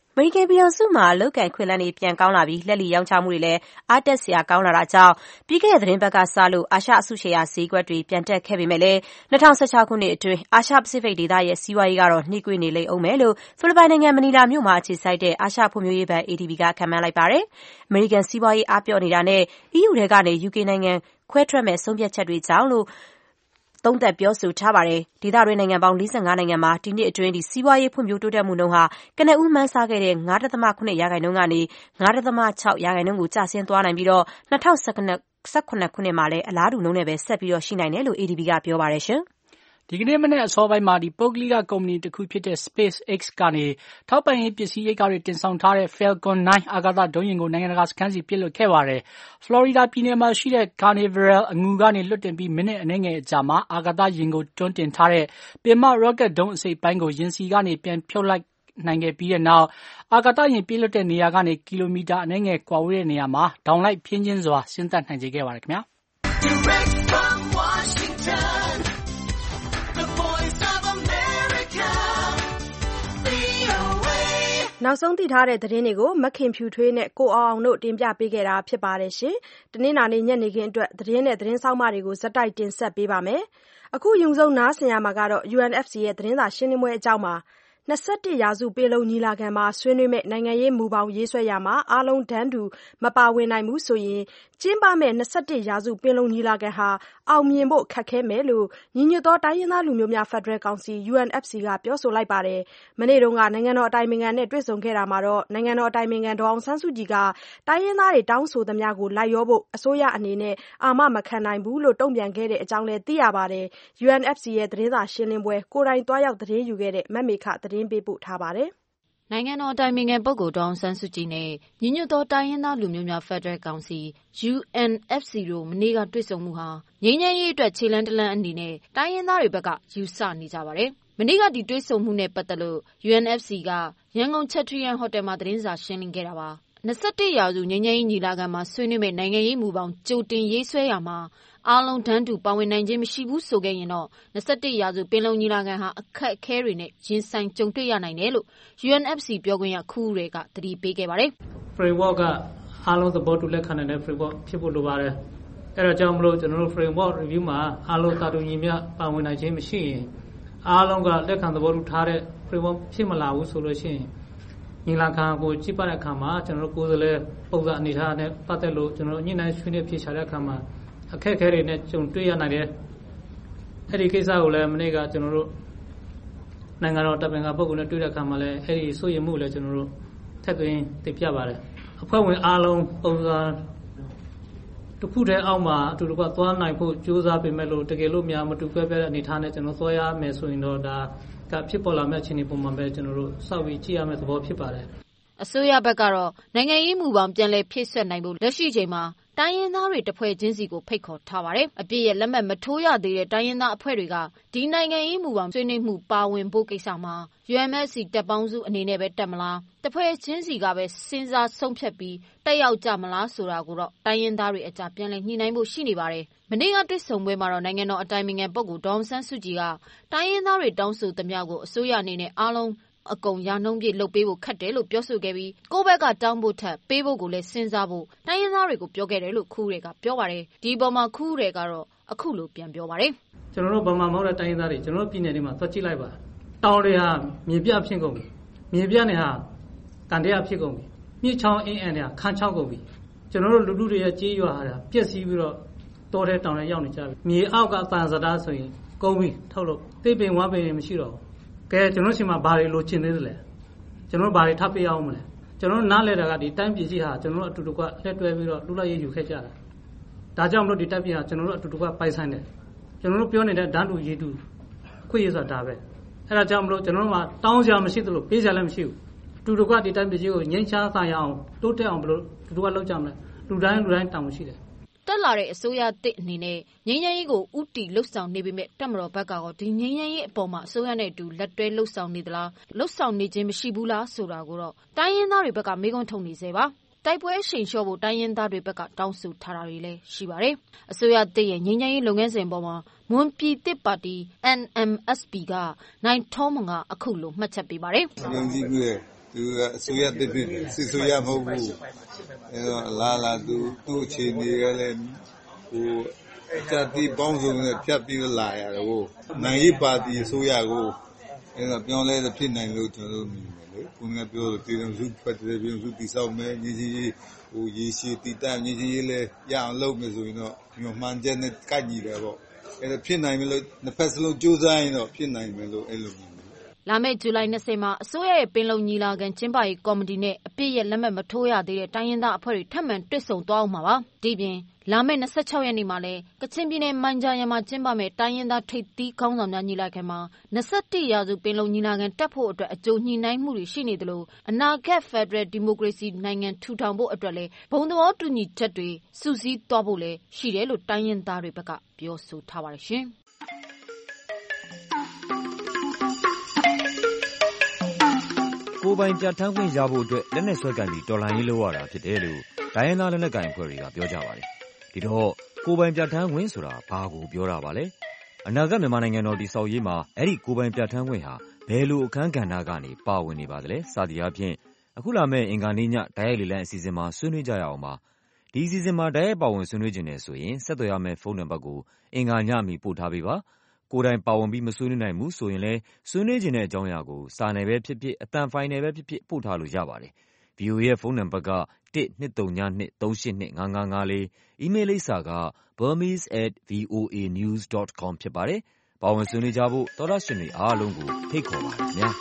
မေရိကန်ပြည်ထောင်စုမှာအလုပ်အကိုင်အခွင့်အလမ်းတွေပြန်ကောင်းလာပြီးလက်လီရောင်းချမှုတွေလည်းအားတက်စရာကောင်းလာတာကြောင့်ပြီးခဲ့တဲ့သီတင်းပတ်ကစလို့အာရှအစုရှယ်ယာဈေးကွက်တွေပြန်တက်ခဲ့ပေမဲ့လည်း၂၀၁၆ခုနှစ်အတွင်းအာရှပစိဖိတ်ဒေသရဲ့စီးပွားရေးကတော့နှေးကွေးနေလိမ့်ဦးမယ်လို့ဖိလစ်ပိုင်နိုင်ငံမနီလာမြို့မှာအခြေစိုက်တဲ့အာရှဖွံ့ဖြိုးရေးဘဏ် A D B ကခန့်မှန်းလိုက်ပါတယ်။အမေရိကန်စီးပွားရေးအားပျော့နေတာနဲ့ E U ထဲကနေ U K နိုင်ငံခွဲထွက်မဲ့ဆုံးဖြတ်ချက်တွေကြောင့်လို့သုံးသပ်ပြောဆိုထားပါတယ်။ဒေသတွင်းနိုင်ငံပေါင်း၄၅နိုင်ငံမှာဒီနှစ်အတွင်းစီးပွားရေးဖွံ့ဖြိုးတိုးတက်မှုနှုန်းဟာကနဦးမှန်းဆခဲ့တဲ့ ၅.၇ ရာခိုင်နှုန်းကနေ ၅.၆ ရာခိုင်နှုန်းကိုကျဆင်းသွားနိုင်ပြီးတော့၂၀၁၇ခုနှစ်မှာလည်းအလားတူနှုန်းနဲ့ပဲဆက်ပြီးရှိနိုင်တယ်လို့ A D B ကပြောပါတယ်ရှင်။ဒီကနေ့မနေ့အစောပိုင်းမှာဒီပုဂ္ဂလိကကုမ္ပဏီတစ်ခုဖြစ်တဲ့ SpaceX ကနေထောက်ပံ့ရေးပစ္စည်းရိတ်ခါတွေတင်ဆောင်ထားတဲ့ Falcon နိုင်း အာကာသဒုံးယာဉ်ကိုနိုင်ငံတကာစခန်းစီပစ်လွှတ်ခဲ့ပါတယ်။ ဖလော်ရီဒါပြည်နယ်မှာရှိတဲ့ Canaveral အငူကနေလွှတ်တင်ပြီးမိနစ်အနည်းငယ်အကြာမှာအာကာသယာဉ်ကိုတွန်းတင်ထားတဲ့ပင်မ rocket ဒုံးအစိတ်ပိုင်းကိုယာဉ်စီကနေပြန်ဖြုတ်လိုက်နိုင်ခဲ့ပြီးတဲ့နောက်အာကာသယာဉ်ပြည့်လွတ်တဲ့နေရာကနေကီလိုမီတာအနည်းငယ်ကွာဝေးတဲ့နေရာမှာဒေါင်လိုက်ဖြင်းချင်းစွာဆင်းသက်နိုင်စေခဲ့ပါတယ်ခင်ဗျာနောက်ဆုံးသိထားတဲ့သတင်းတွေကိုမခင်ဖြူထွေးနဲ့ကိုအောင်အောင်တို့တင်ပြပေးခဲ့တာဖြစ်ပါတယ်ရှင်။တနင်္လာနေ့ညနေခင်းအတွက်သတင်းနဲ့သတင်းဆောင်မတွေကိုဇက်တိုက်တင်ဆက်ပေးပါမယ်။အခုယူဆုံးနားဆင်ရမှာကတော့ U N F C ရဲ့သတင်းစာရှင်းလင်းပွဲအကြောင်းပါ။၂၁ရာစုပင်လုံညီလာခံမှာဆွေးနွေးမဲ့နိုင်ငံရေးမူဘောင်ရေးဆွဲရာမှာအားလုံးတန်းတူမပါဝင်နိုင်ဘူးဆိုရင်ကျင်းပမဲ့၂၁ရာစုပင်လုံညီလာခံဟာအောင်မြင်ဖို့ခက်ခဲမယ်လို့ညီညွတ်သောတိုင်းရင်းသားလူမျိုးများဖက်ဒရယ်ကောင်စီ U N F C ကပြောဆိုလိုက်ပါတယ်။မနေ့တုန်းကနိုင်ငံတော်အတိုင်ပင်ခံနဲ့တွေ့ဆုံခဲ့တာမှာတော့နိုင်ငံတော်အတိုင်ပင်ခံဒေါ်အောင်ဆန်းစုကြည်ကတိုင်းရင်းသားတွေတောင်းဆိုသမျှကိုလိုက်လျောဖို့အစိုးရအနေနဲ့အာမမခံနိုင်ဘူးလို့တုံ့ပြန်ခဲ့တဲ့အကြောင်းလည်းသိရပါတယ်။ U N F C ရဲ့သတင်းစာရှင်းလင်းပွဲကိုယ်တိုင်သွားရောက်သတင်းယူခဲ့တဲ့မမေခသတင်းပေးပို့ထားပါတယ်။နိုင်ငံတော်အတိုင်ပင်ခံပုဂ္ဂိုလ်ဒေါ်အောင်ဆန်းစုကြည်နဲ့ညီညွတ်သောတိုင်းရင်းသားလူမျိုးများဖက်ဒရယ်ကောင်စီ U N F C တို့မနေ့ကတွေ့ဆုံမှုဟာငြိမ်းချမ်းရေးအတွက်ခြေလှမ်းတလှမ်းအနေနဲ့တိုင်းရင်းသားတွေဘက်ကယူဆနေကြပါတယ်။မနေ့ကဒီတွေ့ဆုံမှုနဲ့ပတ်သက်လို့ U N F C ကရန်ကုန်ချက်ထရီယန်ဟိုတယ်မှာသတင်းစာရှင်းလင်းခဲ့တာပါ။၂၁ရာစုငြိမ်းချမ်းရေးညီလာခံမှာဆွေးနွေးမဲ့နိုင်ငံရေးမူပေါင်းကြိုတင်ရေးဆွဲရမှာအားလုံးတန်းတူပါဝင်နိုင်ခြင်းမရှိဘူးဆိုခဲ့ရင်တော့၂၁ရာစုပင်လုံညီလာခံဟာအခက်အခဲတွေနဲ့ရင်ဆိုင်ကြုံတွေ့ရနိုင်တယ်လို့ U N F C ပြောခွင့်ရခူးတွေကသတိပေးခဲ့ပါတယ်။ Framework ကအားလုံးသဘောတူလက်ခံနိုင်တဲ့ framework ဖြစ်ဖို့လိုပါတယ်။အဲဒါကြောင့်မလို့ကျွန်တော်တို့ framework review မှာအားလုံးသာတူညီမျှပါဝင်နိုင်ခြင်းမရှိရင်အားလုံးကလက်ခံသဘောတူထားတဲ့ framework ဖြစ်မလာဘူးဆိုလို့ရှိရင်ညီလာခံကိုကြည့်ပတဲ့အခါမှာကျွန်တော်တို့ကိုယ်စားလှယ်ပုံစံအနေထားနဲ့ပတ်သက်လို့ကျွန်တော်တို့ညှိနှိုင်းဆွေးနွေးဖြေရှာတဲ့အခါမှာအခက်အခဲတွေနဲ့ကြုံတွေ့ရနိုင်တယ်။အဲဒီကိစ္စကိုလည်းမနေ့ကကျွန်တော်တို့နိုင်ငံတော်တပ်ပင်ကပုဂ္ဂိုလ်နဲ့တွေ့တဲ့အခါမှာလည်းအဲဒီစိုးရိမ်မှုလည်းကျွန်တော်တို့ထပ်သွင်းသိပြပါတယ်။အဖွဲ့ဝင်အားလုံးပုံစံတစ်ခုတည်းအောက်မှာအတူတကွသွားနိုင်ဖို့ကြိုးစားပေမဲ့လို့တကယ်လို့များမတူကွဲပြားတဲ့အနေထားနဲ့ကျွန်တော်သွားရမယ်ဆိုရင်တော့ဒါကဖြစ်ပေါ်လာမယ့်အခြေအနေပုံမှန်ပဲကျွန်တော်တို့စောင့်ပြီးကြည့်ရမယ့်သဘောဖြစ်ပါတယ်။အစိုးရဘက်ကတော့နိုင်ငံရေးမူပေါင်းပြန်လည်ဖြည့်ဆွတ်နိုင်ဖို့လက်ရှိချိန်မှာတိုင်းရင်းသားတွေတဖွဲ့ချင်းစီကိုဖိတ်ခေါ်ထားပါတယ်။အပြည့်ရဲ့လက်မှတ်မထိုးရသေးတဲ့တိုင်းရင်းသားအဖွဲ့တွေကဒီနိုင်ငံရေးမူပေါင်းဆွေးနွေးမှုပါဝင်ဖို့ကိစ္စမှာ U N F C တပ်ပေါင်းစုအနေနဲ့ပဲတက်မလားတဖွဲ့ချင်းစီကပဲစဉ်းစားဆုံးဖြတ်ပြီးတက်ရောက်ကြမလားဆိုတာကိုတော့တိုင်းရင်းသားတွေအကြပြန်လည်ညှိနှိုင်းဖို့ရှိနေပါတယ်။မနေ့ကတွေ့ဆုံပွဲမှာတော့နိုင်ငံတော်အတိုင်ပင်ခံပုဂ္ဂိုလ်ဒေါ်အောင်ဆန်းစုကြည်ကတိုင်းရင်းသားတွေတောင်းဆိုသမျှကိုအစိုးရအနေနဲ့အားလုံးအကုန်ရာနှုန်းပြည့်လုပ်ပေးဖို့ခက်တယ်လို့ပြောဆိုခဲ့ပြီးကိုယ့်ဘက်ကတောင်းဖို့ထက်ပေးဖို့ကိုလည်းစဉ်းစားဖို့တိုင်းရင်းသားတွေကိုပြောခဲ့တယ်လို့ခူးတွေကပြောပါတယ်ဒီပေါ်မှာခူးတွေကတော့အခုလိုပြန်ပြောပါတယ်ကျွန်တော်တို့ဗမာမဟုတ်တဲ့တိုင်းရင်းသားတွေကျွန်တော်တို့ပြည်နယ်တွေမှာသွားကြည့်လိုက်ပါတောင်တွေဟာမြေပြဖြစ်ကုန်ပြီမြေပြနဲ့ဟာကန်တရားဖြစ်ကုန်ပြီမြစ်ချောင်းအင်းအန်တွေဟာခန်းချောင်းကုန်ပြီကျွန်တော်တို့လူလူတွေရဲ့ကြေးရွာဟာပြက်စီးပြီးတော့တောထဲတောင်ထဲရောက်နေကြပြီမြေအောက်ကတန်စတာဆိုရင်ကုန်ပြီထုတ်လို့သိပင်ဝါပင်မရှိတော့ဘူးကဲကျွန်တော်ရှင်မှာဘာတွေလိုချင်သေးသလဲကျွန်တော်ဘာတွေထပ်ပေးအောင်မလဲကျွန်တော်နားလဲတာကဒီတိုင်းပြည်ကြီးဟာကျွန်တော်တို့အတူတူကလက်တွဲပြီးတော့လူလိုက်ရေးယူခဲ့ကြတာဒါကြောင့်မလို့ဒီတိုင်းပြည်ဟာကျွန်တော်တို့အတူတူကပိုင်ဆိုင်တယ်ကျွန်တော်တို့ပြောနေတဲ့ဓာတ်တူရည်တူခွင့်ရဆိုတာဒါပဲအဲဒါကြောင့်မလို့ကျွန်တော်တို့မှာတောင်းစရာမရှိသလိုပေးစရာလည်းမရှိဘူးအတူတူကဒီတိုင်းပြည်ကြီးကိုငြိမ်းချမ်းသာရအောင်တိုးတက်အောင်ဘယ်လိုအတူတူကလုပ်ကြမလဲလူတိုင်းလူတိုင်းတောင်းမရှိတယ်တက်လာတဲ့အစိုးရတစ်အနေနဲ့ငြိမ်းချမ်းရေးကိုဥတီလှုပ်ဆောင်နေပေမဲ့တက်မတော်ဘက်ကရောဒီငြိမ်းချမ်းရေးအပေါ်မှာအစိုးရနဲ့အတူလက်တွဲလှုပ်ဆောင်နေသလားလှုပ်ဆောင်နေခြင်းမရှိဘူးလားဆိုတာကိုတော့တိုင်းရင်းသားတွေဘက်ကမေးခွန်းထုတ်နေစေပါတိုက်ပွဲရှိန်လျှော့ဖို့တိုင်းရင်းသားတွေဘက်ကတောင်းဆိုထားတာတွေလည်းရှိပါတယ်အစိုးရတစ်ရဲ့ငြိမ်းချမ်းရေးလုပ်ငန်းစဉ်ပေါ်မှာမွန်ပြည်တစ်ပါတီ N M S P ကနိုင်ထောမငါအခုလိုမှတ်ချက်ပေးပါတယ်ငြိမ်းချမ်းရေးသူအစိုးရတစ်ဖြစ်စစ်ဆိုရမဟုတ်ဘူးအဲတော့လာလာသူသူ့အခြေအနေကလည်းဟိုကြတိပေါင်းစုံနဲ့ဖြတ်ပြီးလာရတယ်ဟိုနိုင်ရေးပါတီအစိုးရကိုအဲတော့ပြောင်းလဲဖြစ်နိုင်လို့ကျွန်တော်တို့မြင်တယ်လေခုနကပြောလို့တည်တော်စုဖက်တယ်ပြည်စုတည်ဆောက်မယ်ညီကြီးဟိုရေရှည်တည်တတ်ညီကြီးလည်းရအောင်လုပ်မယ်ဆိုရင်တော့ဒီမှန်ချက်နဲ့ကိုက်ညီတယ်ပေါ့အဲတော့ဖြစ်နိုင်မယ်လို့နှစ်ဖက်စလုံးကြိုးစားရင်တော့ဖြစ်နိုင်မယ်လို့အဲ့လိုမြင်လာမယ့်ဇူလိုင်၂၀မှာအစိုးရရဲ့ပင်လုံညီလာခံကျင်းပရေးကော်မတီနဲ့အပြည့်ရဲ့လက်မှတ်မထိုးရသေးတဲ့တိုင်းရင်းသားအဖွဲ့တွေထပ်မံတွေ့ဆုံသွားအောင်မှာပါ။ဒီပြင်လာမယ့်၂၆ရက်နေ့မှာလည်းကချင်ပြည်နယ်မိုင်ဂျာယန်မှာကျင်းပမယ့်တိုင်းရင်းသားထိပ်သီးခေါင်းဆောင်များညီလာခံမှာ၂၁ရာစုပင်လုံညီလာခံတက်ဖို့အတွက်အကြိုညှိနှိုင်းမှုတွေရှိနေသလိုအနာဂတ်ဖက်ဒရယ်ဒီမိုကရေစီနိုင်ငံထူထောင်ဖို့အတွက်လည်းဘုံသဘောတူညီချက်တွေစုစည်းသွားဖို့လည်းရှိတယ်လို့တိုင်းရင်းသားတွေဘက်ကပြောဆိုထားပါတယ်ရှင်။ကိုယ်ပိုင်ပြဋ္ဌာန်းခွင့်ရဖို့အတွက်လက်နက်ဆွဲကိုင်ပြီးတော်လှန်ရေးလုပ်ရတာဖြစ်တယ်လို့တိုင်းရင်းသားလက်နက်ကိုင်အဖွဲ့တွေကပြောကြပါတယ်။ဒီတော့ကိုယ်ပိုင်ပြဋ္ဌာန်းခွင့်ဆိုတာဘာကိုပြောတာပါလဲ။အနာဂတ်မြန်မာနိုင်ငံတော်တည်ဆောက်ရေးမှာအဲ့ဒီကိုယ်ပိုင်ပြဋ္ဌာန်းခွင့်ဟာဘယ်လိုအခန်းကဏ္ဍကနေပါဝင်နေပါသလဲ။စသည်အားဖြင့်အခုလာမယ့်အင်္ဂါနေ့ညတိုက်ရိုက်လေလံအစီအစဉ်မှာဆွေးနွေးကြရအောင်ပါ။ဒီအစီအစဉ်မှာတိုက်ရိုက်ပါဝင်ဆွေးနွေးခြင်းနဲ့ဆိုရင်ဆက်သွယ်ရမယ့်ဖုန်းနံပါတ်ကိုအင်္ဂါညမီပို့ထားပေးပါ။ကိုယ်တိုင်ပါဝင်ပြီးမဆွေးနွေးနိုင်ဘူးဆိုရင်လည်းဆွေးနွေးခြင်းတဲ့အကြောင်းအရာကိုစာနယ်ပဲဖြစ်ဖြစ်အသံဖိုင်နယ်ပဲဖြစ်ဖြစ်ပို့ထားလို့ရပါတယ်။ဗီအိုအေရဲ့ဖုန်းနံပါတ်ကတစ် နှစ် သုံး ည နှစ် သုံး ရှစ် နှစ် ငါး ငါး ငါး လေး အီးမေးလ်လိပ်စာက burmese at voanews dot com ဖြစ်ပါတယ်။ပါဝင်ဆွေးနွေးကြဖို့သောတရှင်တွေအားလုံးကိုဖိတ်ခေါ်ပါတယ်ခင်ဗျာ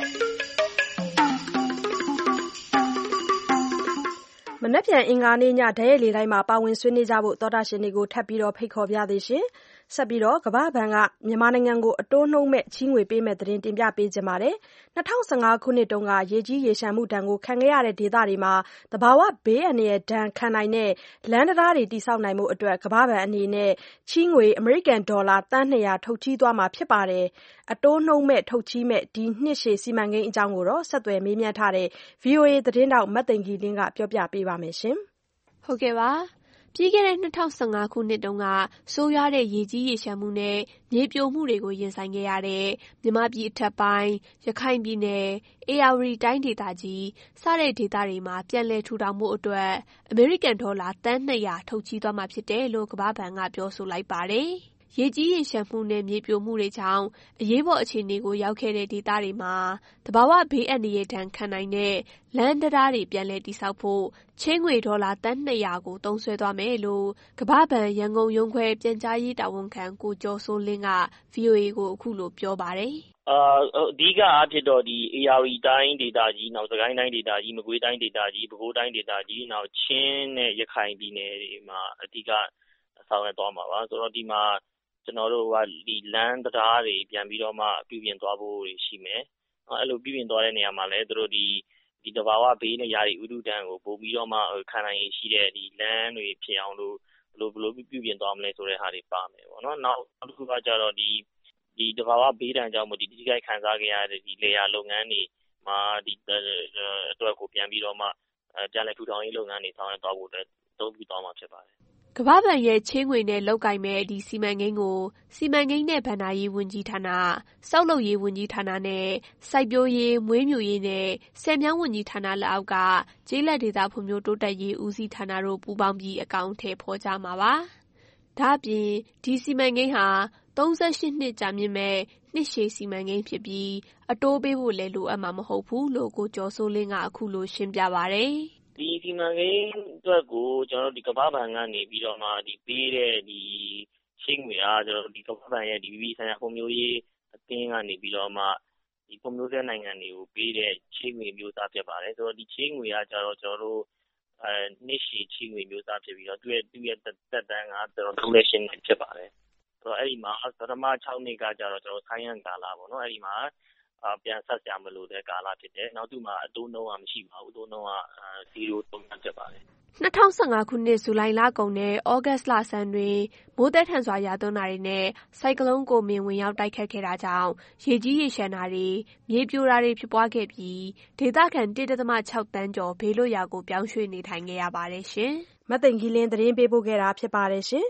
။မနက်ဖြန်အင်္ဂါနေ့ညဓာတ်ရိုက်လေတိုင်းမှာပါဝင်ဆွေးနွေးကြဖို့သောတရှင်တွေကိုထပ်ပြီးတော့ဖိတ်ခေါ်ပြသေးရှင်။ဆက်ပြီးတော့ကမ္ဘာ့ဘဏ်ကမြန်မာနိုင်ငံကိုအတိုးနှုန်းမဲ့ချေးငွေပေးမဲ့သတင်းတင်ပြပေးကြပါတယ်။၂၀၁၅ခုနှစ်တုန်းကရေကြီးရေရှမ်းမှုဒဏ်ကိုခံခဲ့ရတဲ့ဒေသတွေမှာသဘာဝဘေးအန္တရာယ်ဒဏ်ခံနိုင်တဲ့လမ်းတရားတွေတည်ဆောက်နိုင်မှုအတွက်ကမ္ဘာ့ဘဏ်အနေနဲ့ချေးငွေအမေရိကန်ဒေါ်လာသန်းနှစ်ရာထုတ်ချေးသွားမှာဖြစ်ပါတယ်။အတိုးနှုန်းမဲ့ထုတ်ချေးမဲ့ဒီနှစ်ရှည်စီမံကိန်းအကြောင်းကိုတော့ဆက်သွယ်မေးမြန်းထားတဲ့ ဗွီအိုအေသတင်းတောက်မတ်သိင်္ဂီလင်းကပြောပြပေးပါမယ်ရှင်။ဟုတ်ကဲ့ပါ။ပြီးခဲ့တဲ့၂၀၁၅ခုနှစ်တုန်းကဆိုးရွားတဲ့ရေကြီးရေရှမ်းမှုနဲ့မြေပြိုမှုတွေကိုရင်ဆိုင်ခဲ့ရတဲ့မြန်မာပြည်အထက်ပိုင်းရခိုင်ပြည်နယ်ဧရာဝတီတိုင်းဒေသကြီးစတဲ့ဒေသတွေမှာပြန်လည်ထူထောင်မှုအတွက်အမေရိကန်ဒေါ်လာသန်းနှစ်ရာထုတ်ချေးသွားမှာဖြစ်တယ်လို့ကမ္ဘာ့ဘဏ်ကပြောဆိုလိုက်ပါတယ်။ရေကြီးရေရှမ်းမှုနဲ့မြေပြိုမှုတွေကြောင့်အရေးပေါ်အခြေအနေကိုရောက်ခဲ့တဲ့ဒေသတွေမှာသဘာဝဘေးအန္တရာယ်ဒဏ်ခံနိုင်တဲ့လမ်းတရားတွေပြန်လည်တည်ဆောက်ဖို့ချေးငွေဒေါ်လာသန်းနှစ်ရာကိုသုံးစွဲသွားမယ်လို့ကမ္ဘာ့ဘဏ်ရန်ကုန်ရုံးခွဲပြန်ကြားရေးတာဝန်ခံကိုကျော်စိုးလင်းက ဗွီအိုအေကိုအခုလိုပြောပါတယ်။အာအဓိကအားဖြင့်တော့ဒီဧရာဝတီတိုင်းဒေသကြီးနောက်စကိုင်းတိုင်းဒေသကြီးမကွေးတိုင်းဒေသကြီးပဲခူးတိုင်းဒေသကြီးနောက်ချင်းနဲ့ရခိုင်ပြည်နယ်တွေမှာအဓိကဆောင်ရွက်သွားမှာပါဆိုတော့ဒီမှာကျွန်တော်တို့ကဒီလမ်းတရားတွေပြန်ပြီးတော့မှပြုပြင်သွားဖို့ရှိမယ်အဲ့လိုပြုပြင်သွားတဲ့နေရာမှာလည်းသူတို့ဒီဒီတဘာဝဘေးနဲ့ယာရီဥဒုဒဏ်ကိုပို့ပြီးတော့မှခံနိုင်ရရှိတဲ့ဒီလမ်းတွေဖြစ်အောင်လို့ဘယ်လိုဘယ်လိုပြုပြင်သွားမလဲဆိုတဲ့ဟာတွေပါမယ်ပေါ့နော်နောက်တစ်ခုကကြတော့ဒီဒီတဘာဝဘေးဒဏ်ကြောင့်မို့ဒီဒီကိခံစားခဲ့ရတဲ့ဒီလေယာလုပ်ငန်းတွေမှာဒီအတွက်ကိုပြန်ပြီးတော့မှပြန်လည်ထူထောင်ရေးလုပ်ငန်းတွေဆောင်ရွက်သွားဖို့အတွက်သုံးပြီးသွားမှာဖြစ်ပါတယ်ကမ္ဘာ့ဘဏ်ရဲ့ချေးငွေနဲ့လုပ်ကိုင်မဲ့ဒီစီမံကိန်းကိုစီမံကိန်းနဲ့ဗဏ္ဍာရေးဝန်ကြီးဌာန၊စောက်လုပ်ရေးဝန်ကြီးဌာနနဲ့စိုက်ပျိုးရေး၊မွေးမြူရေးနဲ့ဆည်မြောင်းဝန်ကြီးဌာနလက်အောက်ကကျေးလက်ဒေသဖွံ့ဖြိုးတိုးတက်ရေးဦးစီးဌာနတို့ပူးပေါင်းပြီးအကောင်အထည်ဖော်ကြမှာပါ။ဒါ့အပြင်ဒီစီမံကိန်းဟာသုံးရှစ်နှစ်ကြာမြင့်မဲ့နှစ်ရှည်စီမံကိန်းဖြစ်ပြီးအတိုးပေးဖို့လည်းလိုအပ်မှာမဟုတ်ဘူးလို့ကိုကျော်စိုးလင်းကအခုလိုရှင်းပြပါတယ်။ဒီစီမံကိန်းအတွက်ကိုကျွန်တော်တို့ဒီကမ္ဘာ့ဘဏ်ကနေပြီးတော့မှဒီပေးတဲ့ဒီရှင်းငွေအားကျွန်တော်တို့ဒီကမ္ဘာ့ဘဏ်ရဲ့ဒီပြည်ဆိုင်ရာဖွံ့ဖြိုးရေးအသင်းကနေပြီးတော့မှဒီဖွံ့ဖြိုးဆဲနိုင်ငံတွေကိုပေးတဲ့ရှင်းငွေမျိုးသားဖြစ်ပါတယ်ဆိုတော့ဒီရှင်းငွေအားကျတော့ကျွန်တော်တို့အဲနှစ်ရှည်ရှင်းငွေမျိုးသားဖြစ်ပြီးတော့သူ့ရဲ့သူ့ရဲ့သက်တမ်းကကျွန်တော်တို့ရှင်းနေဖြစ်ပါတယ်ဆိုတော့အဲ့ဒီမှာပထမ၆နှစ်ကကျတော့ကျွန်တော်ဆိုင်းရန်ကာလာပေါ့နော်အဲ့ဒီမှာအပြန်ဆက်ကြမလို့တဲ့ကာလဖြစ်တယ်နောက်သူ့မှာအတိုးနှုန်းကမရှိပါဘူးအတိုးနှုန်းကဇီရိုသုံးဖြစ်ပါတယ်၂၀၁၅ခုနှစ်ဇူလိုင်လကုန်နဲ့ဩဂတ်လဆန်းတွင်မိုးသက်ထန်စွာရွာသွန်းတာတွေနဲ့ဆိုင်ကလုန်းကိုမင်ဝင်ရောက်တိုက်ခတ်ခဲ့တာကြောင့်ရေကြီးရေရှမ်းတာတွေမြေပြိုတာတွေဖြစ်ပွားခဲ့ပြီးဒေသခံ တစ်ဒသမ ခြောက်တန်းကျော်ဘေးလွတ်ရာကိုပြောင်းရွှေ့နေထိုင်ခဲ့ရပါတယ်ရှင်။မတ်သိင်္ဂီလင်းသတင်းပေးပို့ခဲ့တာဖြစ်ပါတယ်ရှင်။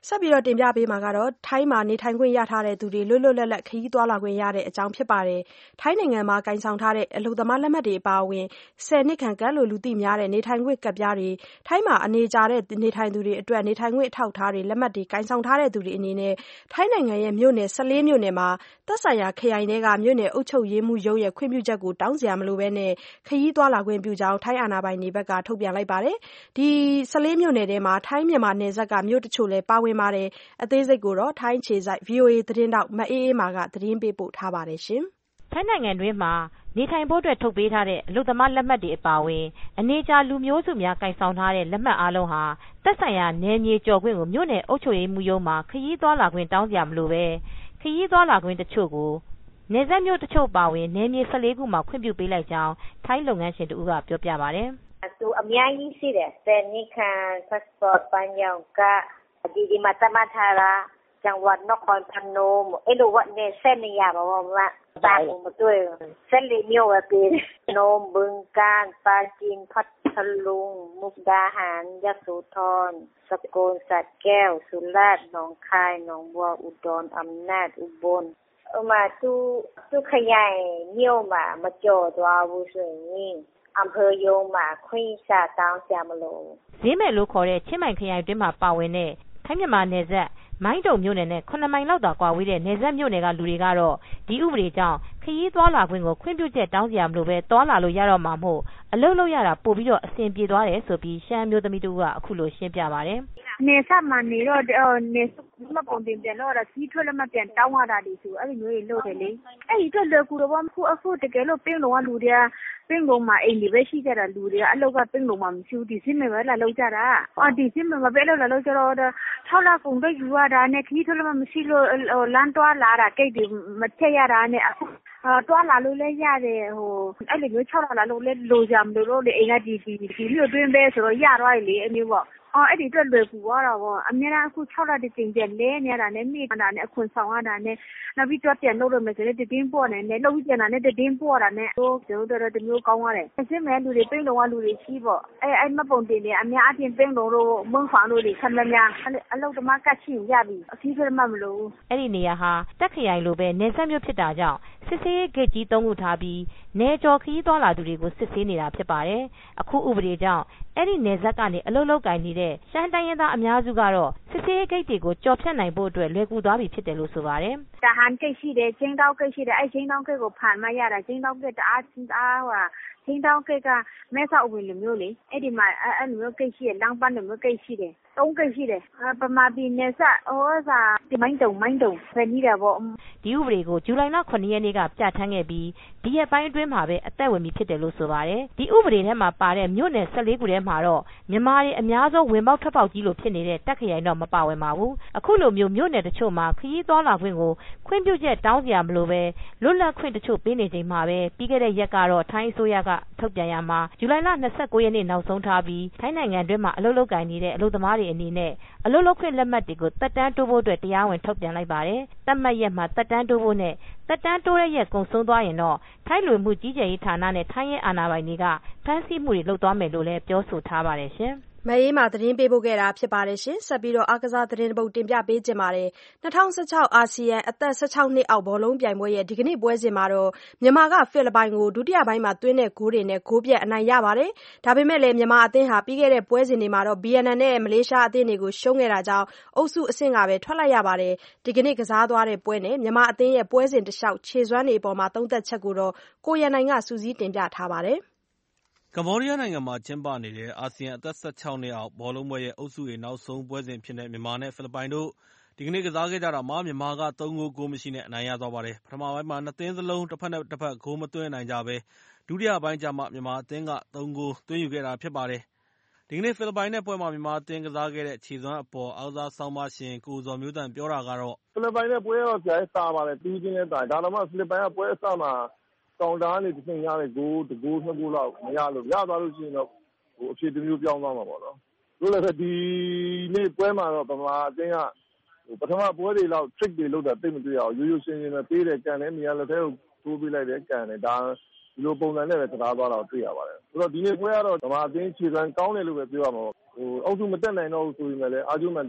ဆက်ပြီးတင်ပြပေးမှာကတော့ထိုင်းမှာနေထိုင်ခွင့်ရထားတဲ့သူတွေလွတ်လွတ်လပ်လပ်ခရီးသွားလာခွင့်ရတဲ့အကြောင်းဖြစ်ပါတယ်။ထိုင်းနိုင်ငံမှာကိုင်ဆောင်ထားတဲ့အလုပ်သမားလက်မှတ်တွေအပါအဝင်ဆယ်နှစ်ခန့်ကတ်လို့လူသိများတဲ့နေထိုင်ခွင့်ကတ်ပြားတွေထိုင်းမှာအနေကြာတဲ့နေထိုင်သူတွေအတွက်နေထိုင်ခွင့်အထောက်အထားတွေလက်မှတ်တွေကိုင်ဆောင်ထားတဲ့သူတွေအနေနဲ့ထိုင်းနိုင်ငံရဲ့မြို့နယ်၁၄မြို့နယ်မှာသက်ဆိုင်ရာခရိုင်တွေကမြို့နယ်အုပ်ချုပ်ရေးမှူးရုံးရဲ့ခွင့်ပြုချက်ကိုတောင်းစရာမလိုဘဲနဲ့ခရီးသွားလာခွင့်ပြုကြောင်းထိုင်းအာဏာပိုင်တွေဘက်ကထုတ်ပြန်လိုက်ပါတယ်။ဒီ၁၄မြို့နယ်ထဲမှာထိုင်းမြန်မာနယ်စပ်ကမြို့တချို့လည်းပါဝင်ပါတယ်။အသေးစိတ်ကိုထိုင်းအခြေစိုက် ဗွီအိုအေသတင်းထောက်မအေးအေးမာကသတင်းပေးပို့ထားပါတယ်။ထိုင်းနိုင်ငံတွင်းမှာနေထိုင်ဖို့အတွက်ထုတ်ပေးထားတဲ့အလုပ်သမားလက်မှတ်တွေအပါအဝင်အနေကြာလူမျိုးစုများကိုင်ဆောင်ထားတဲ့လက်မှတ်အားလုံးဟာသက်ဆိုင်ရာနယ်မြေကျော်ခွင့်ကိုမြို့နယ်အုပ်ချုပ်ရေးမှူးရုံးမှာခရီးသွားလာခွင့်တောင်းစရာမလိုပဲခရီးသွားလာခွင့်တချို့ကိုနယ်စပ်မြို့တချို့ပါဝင်နယ်မြေ၁၄ခုမှာခွင့်ပြုပေးလိုက်ကြောင်းထိုင်းလုပ်ငန်းရှင်တဦးကပြောပြပါတယ်။သူအများကြီးရှိတယ်။ဆယ်နှစ်ခံ passport ပန်းရောင်ကဒီဒီမှာသတ်မှတ်ထားတာจังหวัดนครพนมအဲ့လိုဝတ်နေဆက်နေရပါဘောမတာဘူးမတွေ့ဆက်လီမျိုးပဲပြည်နုံบึงกาฬปราจีนพัทลุงมุกดาหารยโสธรสกลสระแก้วสุราษฎร์หนองคายหนองบัวอุดรอำนาจอุบลเอามาตู้ตู้ขยายမျိုးမှာမကြော်သွားဘူးဆိုရင်အမ်เภอယုံမှာခွင့်စာတောင်းကြမလို့ဈေးမဲ့လို့ခေါ်တဲ့ချင်းမိုင်ခရိုင်တွင်းမှာပါဝင်တဲ့ထိုင်းမြန်မာနယ်စပ်မိုင်းတုံမြို့နယ်နဲ့ခုနှစ်မိုင်လောက်သာကွာဝေးတဲ့နယ်စပ်မြို့နယ်ကလူတွေကတော့ဒီဥပဒေကြောင့်ခရီးသွားလာခွင့်ကိုခွင့်ပြုချက်တောင်းစရာမလိုပဲသွားလာလို့ရတော့မှာမို့အလုပ်လုပ်ရတာပို့ပြီးတော့အဆင်ပြေသွားတယ်ဆိုပြီးရှမ်းမျိုးသမီးတို့ကအခုလိုရှင်းပြပါတယ်။နယ်စပ်မှာနေတော့နယ်မပုံတင်ပြန်တော့တာကြီးထွက်လည်းမပြန်တောင်းရတာဒီဆိုအဲ့လိုမျိုးလုပ်တယ်လေ။အဲ့ဒီအတွက်လွယ်ကူတော့အခုအခုတကယ်လို့ပင်းလုံးကလူတွေကပင်းလုံးမှာအိမ်တွေပဲရှိကြတာလူတွေကအလောက်ကပင်းလုံးမှာမရှိဘူးဒီစင်းမဲ့ပဲလာလောက်ကြတာ။အော်ဒီစင်းမဲ့မပဲလောက်လာလောက်ကြတော့ထောက်လာကုန်တော့ယူရတာနဲ့ခီးထွက်လည်းမရှိလို့လမ်းတွားလာတာကိတ်တွေမချက်ရတာနဲ့အခုတွားလာလို့လည်းရတယ်ဟိုအဲ့လိုမျိုး၆လလာလို့လည်းလိုကြမလို့လို့လေအိမ်ကဒီဒီဒီမျိုးတွင်းပဲဆိုတော့ရသွားပြီလေအမျိုးပေါ့အော်အဲ့ဒီအတွက်လွယ်ကူသွားတာပေါ့အများအားအခု၆လတကြိမ်ပြန်လဲနေတာနဲ့မိတာနဲ့အခွန်ဆောင်ရတာနဲ့နောက်ပြီးတော့ပြန်လုပ်လို့မယ်ဆိုတော့တတင်းပေါ့နဲ့နဲ့လုပ်ပြီးပြန်တာနဲ့တတင်းပေါ့တာနဲ့ဟိုကျတို့တော့တမျိုးကောင်းသွားတယ်အစစ်မဲ့လူတွေပိန်းလုံးကလူတွေရှိပေါ့အဲ့အဲ့မပုံတင်နေအများအပြင်ပိန်းလုံးတို့မုံဖောင်တို့တွေခက်မများအလုပ်သမားကတ်ချင်ရပြီအကြီးကြီးမှမလို့အဲ့ဒီနေရာဟာတက်ခရိုင်လိုပဲနေဆက်မျိုးဖြစ်တာကြောင့်စစ်ဆေးဂိတ်ကြီးသုံးခုထားပြီးနေကျော်ခီးသွားလာသူတွေကိုစစ်ဆေးနေတာဖြစ်ပါတယ်အခုဥပဒေကြောင့်အဲ့ဒီနေဆက်ကနေအလုပ်လုပ်ကိုင်နေတဲ့ရှမ်းတိုင်းရင်းသားအများစုကတော့စစ်ဆေးဂိတ်တွေကိုကြော်ဖြတ်နိုင်ဖို့အတွက်လွယ်ကူသွားပြီဖြစ်တယ်လို့ဆိုပါတယ်တဟန်ဂိတ်ရှိတယ်ချင်းတောက်ဂိတ်ရှိတယ်အဲ့ချင်းတောက်ဂိတ်ကိုဖန်မရတာချင်းတောက်ဂိတ်တအားအားဟိုချင်းတောက်ဂိတ်ကမဲဆောက်ဝင်လိုမျိုးလေအဲ့ဒီမှာအဲ့လိုမျိုးဂိတ်ရှိတယ်လမ်းပန်းလိုမျိုးဂိတ်ရှိတယ်သုံးဂိတ်ရှိတယ်ပမာပြည်နေဆက်ဟိုစာဒီမိုင်းတုံမိုင်းတုံဖယ်ကြီးတယ်ပေါ့ဒီဥပဒေကိုဇူလိုင်လခုနှစ်ရက်နေ့ကပြဋ္ဌာန်းခဲ့ပြီးဒီရက်ပိုင်းအတွင်းမှာပဲအသက်ဝင်ပြီဖြစ်တယ်လို့ဆိုပါတယ်ဒီဥပဒေထဲမှာပါတဲ့မြို့နယ်၁၄ခုထဲမှာတော့မြန်မာတွေအများဆုံးဝင်ပေါက်ထွက်ပေါက်ကြီးလို့ဖြစ်နေတဲ့တက်ခရိုင်တော့မပါဝင်ပါဘူးအခုလိုမျိုးမြို့နယ်တချို့မှာခရီးသွားလာခွင့်ကိုခွင့်ပြုချက်တောင်းစရာမလိုပဲလွတ်လပ်ခွင့်တချို့ပေးနေချိန်မှာပဲပြီးခဲ့တဲ့ရက်ကတော့ထိုင်းအစိုးရကထုတ်ပြန်ရမှာဇူလိုင်လ၂၉ရက်နေ့နောက်ဆုံးထားပြီးထိုင်းနိုင်ငံတွင်းမှာအလုပ်လုပ်ကိုင်နေတဲ့အလုပ်သမားတွေအနေနဲ့အလုပ်လုပ်ခွင့်လက်မှတ်တွေကိုတက်တန်းတိုးဖို့အတွက်တရားဝင်ထုတ်ပြန်လိုက်ပါတယ်။တက်မှတ်ရက်မှာတက်တန်းတိုးဖို့နဲ့တက်တန်းတိုးတဲ့ရက်ကုန်ဆုံးသွားရင်တော့ထိုင်းလူမှုကြီးကြပ်ရေးဌာနနဲ့ထိုင်းရဲအာဏာပိုင်တွေကဖမ်းဆီးမှုတွေလုပ်သွားမယ်လို့လည်းပြောဆိုထားပါတယ်ရှင်။မအေးမာသတင်းပေးပို့ခဲ့တာဖြစ်ပါတယ်ရှင်ဆက်ပြီးတော့အားကစားသတင်းတစ်ပုဒ်တင်ပြပေးခြင်းပါတယ်၂၀၁၆အာဆီယံအသက်၁၆နှစ်အောက်ဘောလုံးပြိုင်ပွဲရဲ့ဒီကနေ့ပွဲစဉ်မှာတော့မြန်မာကဖိလစ်ပိုင်ကိုဒုတိယပိုင်းမှာသွင်းတဲ့ဂိုးတွေနဲ့ဂိုးပြတ်အနိုင်ရပါတယ်ဒါပေမဲ့လည်းမြန်မာအသင်းဟာပြီးခဲ့တဲ့ပွဲစဉ်တွေမှာတော့ဗီယက်နမ်နဲ့မလေးရှားအသင်းတွေကိုရှုံးခဲ့တာကြောင့်အုပ်စုအဆင့်ကပဲထွက်လိုက်ရပါတယ်ဒီကနေ့ကစားသွားတဲ့ပွဲနဲ့မြန်မာအသင်းရဲ့ပွဲစဉ်တစ်လျှောက်ခြေစွမ်းတွေအပေါ်မှာသုံးသပ်ချက်ကိုတော့ကိုရန်နိုင်ကစူးစီးတင်ပြထားပါတယ်ကမ္ဘောဒီးယားနိုင်ငံမှာကျင်းပနေတဲ့အာဆီယံအသက်၁၆နှစ်အောက်ဘောလုံးပွဲရဲ့အုပ်စုAနောက်ဆုံးပွဲစဉ်ဖြစ်တဲ့မြန်မာနဲ့ဖိလစ်ပိုင်တို့ဒီကနေ့ကစားခဲ့ကြတာမှာမြန်မာကသုံးဂိုးဂိုးမရှိနဲ့အနိုင်ရသွားပါတယ်။ပထမပိုင်းမှာနှစ်သင်းစလုံးတစ်ဖက်နဲ့တစ်ဖက်ဂိုးမသွင်းနိုင်ကြဘဲဒုတိယပိုင်းကျမှမြန်မာအသင်းကသုံးဂိုးသွင်းယူခဲ့တာဖြစ်ပါတယ်။ဒီကနေ့ဖိလစ်ပိုင်နဲ့ပွဲမှာမြန်မာအသင်းကစားခဲ့တဲ့ခြေစွမ်းအပေါ်အားကစားဆောင်းပါးရှင်ကိုဇော်မျိုးသန့်ပြောတာကတော့ဖိလစ်ပိုင်နဲ့ပွဲတော့ကြာတာပါတယ်ပြီးချင်းနဲ့တာဒါတော့မှဖိလစ်ပိုင်ကပွဲအစမှာကောင်တာကနေတစ်ဆင့်ရတဲ့ဂိုးတဂိုးနှစ်ဂိုးလောက်မရလို့ရသွားလို့ရှိရင်တော့ဟိုအဖြစ်တစ်မျိုးပြောင်းသွားမှာပေါ့နော်လို့လည်းဒီနေ့ပွဲမှာတော့ဗမာအသင်းကဟိုပထမပွဲတွေလောက် trick တွေလုပ်တာသိမတွေ့ရအောင်ရိုးရိုးရှင်းရှင်းပဲပေးတယ်ကန်တယ်နေရာလက်ထဲကိုထိုးပေးလိုက်တယ်ကန်တယ်ဒါဒီလိုပုံစံနဲ့ပဲတရားသွားတာကိုတွေ့ရပါတယ်ဆိုတော့ဒီနေ့ပွဲကတော့ဗမာအသင်းခြေစွမ်းကောင်းတယ်လို့ပဲပြောရမှာပေါ့ဟိုအောက်စုမတက်နိုင်တော့ဘူးဆိုရင်လည်းအာဂျူမန်တဲ့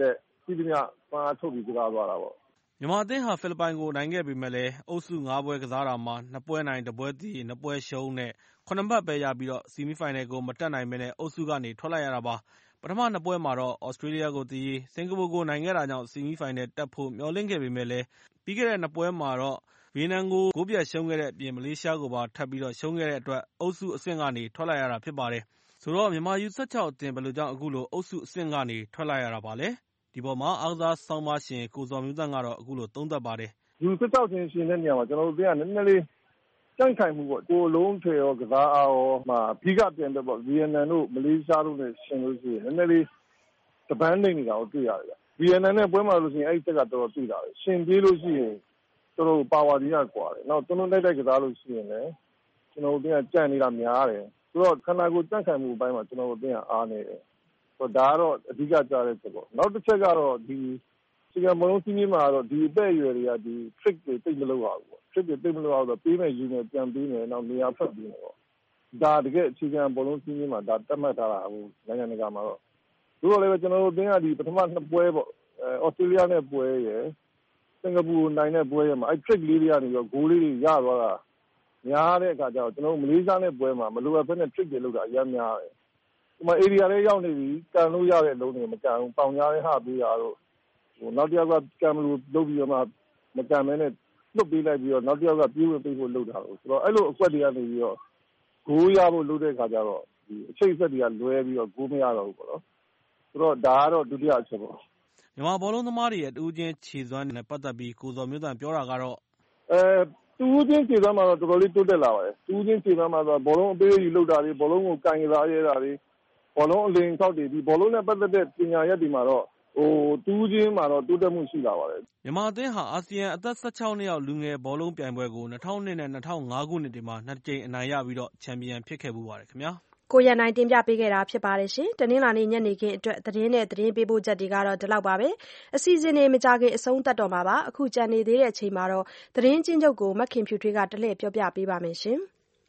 ရှိသမျှစွမ်းအားထုတ်ပြီးကစားသွားတာပေါ့။မြန်မာအသင်းဟာဖိလစ်ပိုင်ကိုနိုင်ခဲ့ပေမယ့်လည်းအုပ်စုငါးပွဲကစားတာမှာနှစ်ပွဲနိုင်တစ်ပွဲသရေနှစ်ပွဲရှုံးနဲ့ခုနှစ်မှတ်ပဲရပြီးဆီမီဖိုင်နယ်ကိုမတက်နိုင်ဘဲအုပ်စုကနေထွက်လိုက်ရတာပါ။ပထမနှစ်ပွဲမှာတော့သြစတြေးလျကိုသရေ၊စင်ကာပူကိုနိုင်ခဲ့တာကြောင့်ဆီမီဖိုင်နယ်တက်ဖို့မျှော်လင့်ခဲ့ပေမယ့်လည်းပြီးခဲ့တဲ့နှစ်ပွဲမှာတော့ဗီယက်နမ်ကိုဂိုးပြတ်ရှုံးခဲ့တဲ့အပြင်မလေးရှားကိုပါထပ်ပြီးရှုံးခဲ့တဲ့အတွက်အုပ်စုအဆင့်ကနေထွက်လိုက်ရတာဖြစ်ပါတယ်။ဆိုတော့မြန်မာ ယူ ၁၆ အသင်းဘယ်လိုကြောင့်အခုလိုအုပ်စုအဆင့်ကနေထွက်လိုက်ရတာပါလဲ။ဒီအပေါ်မှာအားကစားဆောင်းပါးရှင်ကိုဇော်မျိုးသန့်ကတော့အခုလိုသုံးသပ်ပါတယ်။ယူ ၁၆ အသင်းရှင်တဲ့နေရာမှာကျနော်တို့အသင်းကနည်းနည်းလေးကြံ့ခိုင်မှုပေါ့ကိုယ်လုံးထွေရောကစားအားရောမှာအဓိကပြိုင်ဘက်ပေါ့ဗီယက်နမ်တို့မလေးရှားတို့နဲ့ယှဉ်လို့ရှိရင်နည်းနည်းလေးတပန်းနိမ့်နေတာကိုတွေ့ရတယ်။ဗီယက်နမ်နဲ့ပွဲမှာလို့ရှိရင်အဲ့ဒီတက်ကတော်တော်တွေ့တာပဲ။ရှင်ပြေးလို့ရှိရင်တော်တော်ပါဝါကြီးကကွာတယ်။နောက်တွန်းတွန်းတိုက်တိုက်ကစားလို့ရှိရင်လည်းကျွန်တော်တို့အသင်းကကြံ့နေတာများတယ်။ဆိုတော့ခန္ဓာကိုယ်ကြံ့ခိုင်မှုအပိုင်းမှာကျွန်တော်တို့အသင်းကအားနေတယ်။ဆိုတော့ဒါကတော့အဓိကကြားတဲ့ချက်ပေါ့။နောက်တစ်ချက်ကတော့ဒီစင်ကာပူလုံးစီးကြီးမှာတော့ဒီအသက်အရွယ်တွေကဒီ trick တွေသိမလို့ရဘူးပေါ့။ trick တွေသိမလို့ရတော့ပေးမယ်ယူမယ်ပြန်ပေးမယ်နောက်နေရာဖက်ပြီးမယ်ပေါ့။ဒါတကယ်အခြေခံဘောလုံးစီးကြီးမှာဒါတတ်မှတ်ထားတာဟိုနိုင်ငံတကာမှာတော့ဒီလိုလည်းပဲကျွန်တော်တို့အသင်းကဒီပထမနှစ်ပွဲပေါ့အဲဩစတြေးလျနဲ့ပွဲရယ်စင်ကာပူနိုင်တဲ့ပွဲရယ်မှာအဲ့ trick လေးတွေကနေပြီးတော့ဂိုးလေးတွေရသွားတာများတဲ့အခါကျတော့ကျွန်တော်တို့မလေးရှားနဲ့ပွဲမှာမလိုအပ်ဘဲနဲ့ trick တွေလုပ်တာအများများတယ်။ဒီမှာ area လေးရောက်နေပြီကန်လို့ရတဲ့အလုံးတွေမကန်ဘူးပေါင်ကြားတဲ့ဟာပေးတာတော့ဟိုနောက်တစ်ယောက်ကကံမလို့လုပ်ပြီးတော့မှမကံမဲနဲ့လွတ်ပေးလိုက်ပြီးတော့နောက်တစ်ယောက်ကပြေးဝင်ပေးဖို့လုပ်တာလို့ဆိုတော့အဲ့လိုအကွက်တွေကနေပြီးတော့ဂိုးရဖို့လုပ်တဲ့အခါကျတော့ဒီအချိတ်အဆက်တွေကလွဲပြီးတော့ဂိုးမရတော့ဘူးပေါ့နော်ဆိုတော့ဒါကတော့ဒုတိယအချက်ပေါ့မြန်မာဘောလုံးသမားတွေရဲ့တူးချင်းခြေစွမ်းနဲ့ပတ်သက်ပြီးကိုဇော်မျိုးသန့်ပြောတာကတော့အဲတူးချင်းခြေစွမ်းမှာတော့တော်တော်လေးတိုးတက်လာပါတယ်တူးချင်းခြေစွမ်းမှာတော့ဘောလုံးအပေးအယူလုပ်တာတွေဘောလုံးကိုကင်ကစားရတာတွေဘောလုံးအလင်းဆောက်တွေဒီဘောလုံးနဲ့ပတ်သက်တဲ့ပညာရပ်တွေမှာတော့ဟိုတူးချင်းမှာတော့တိုးတက်မှုရှိလာပါတယ်မြန်မာအသင်းဟာအာဆီယံအသက်၁၆နှစ်အောက်လူငယ်ဘောလုံးပြိုင်ပွဲကို၂၀၀၂နဲ့၂၀၀၅ခုနှစ်တွေမှာနှစ်ကြိမ်အနိုင်ရပြီးတော့ချန်ပီယံဖြစ်ခဲ့ဖူးပါတယ်ခင်ဗျာကိုရန်နိုင်တင်ပြပေးခဲ့တာဖြစ်ပါတယ်ရှင်တနင်္လာနေ့ညနေခင်းအတွက်သတင်းနဲ့သတင်းပေးပို့ချက်တွေကတော့ဒီလောက်ပါပဲအစီအစဉ်တွေမကြခင်အဆုံးသတ်တော့မှာပါအခုကြံနေသေးတဲ့အချိန်မှာတော့သတင်းချင်းချုပ်ကိုမခင်ဖြူထွေးကတလှည့်ပြောပြပေးပါမယ်ရှင်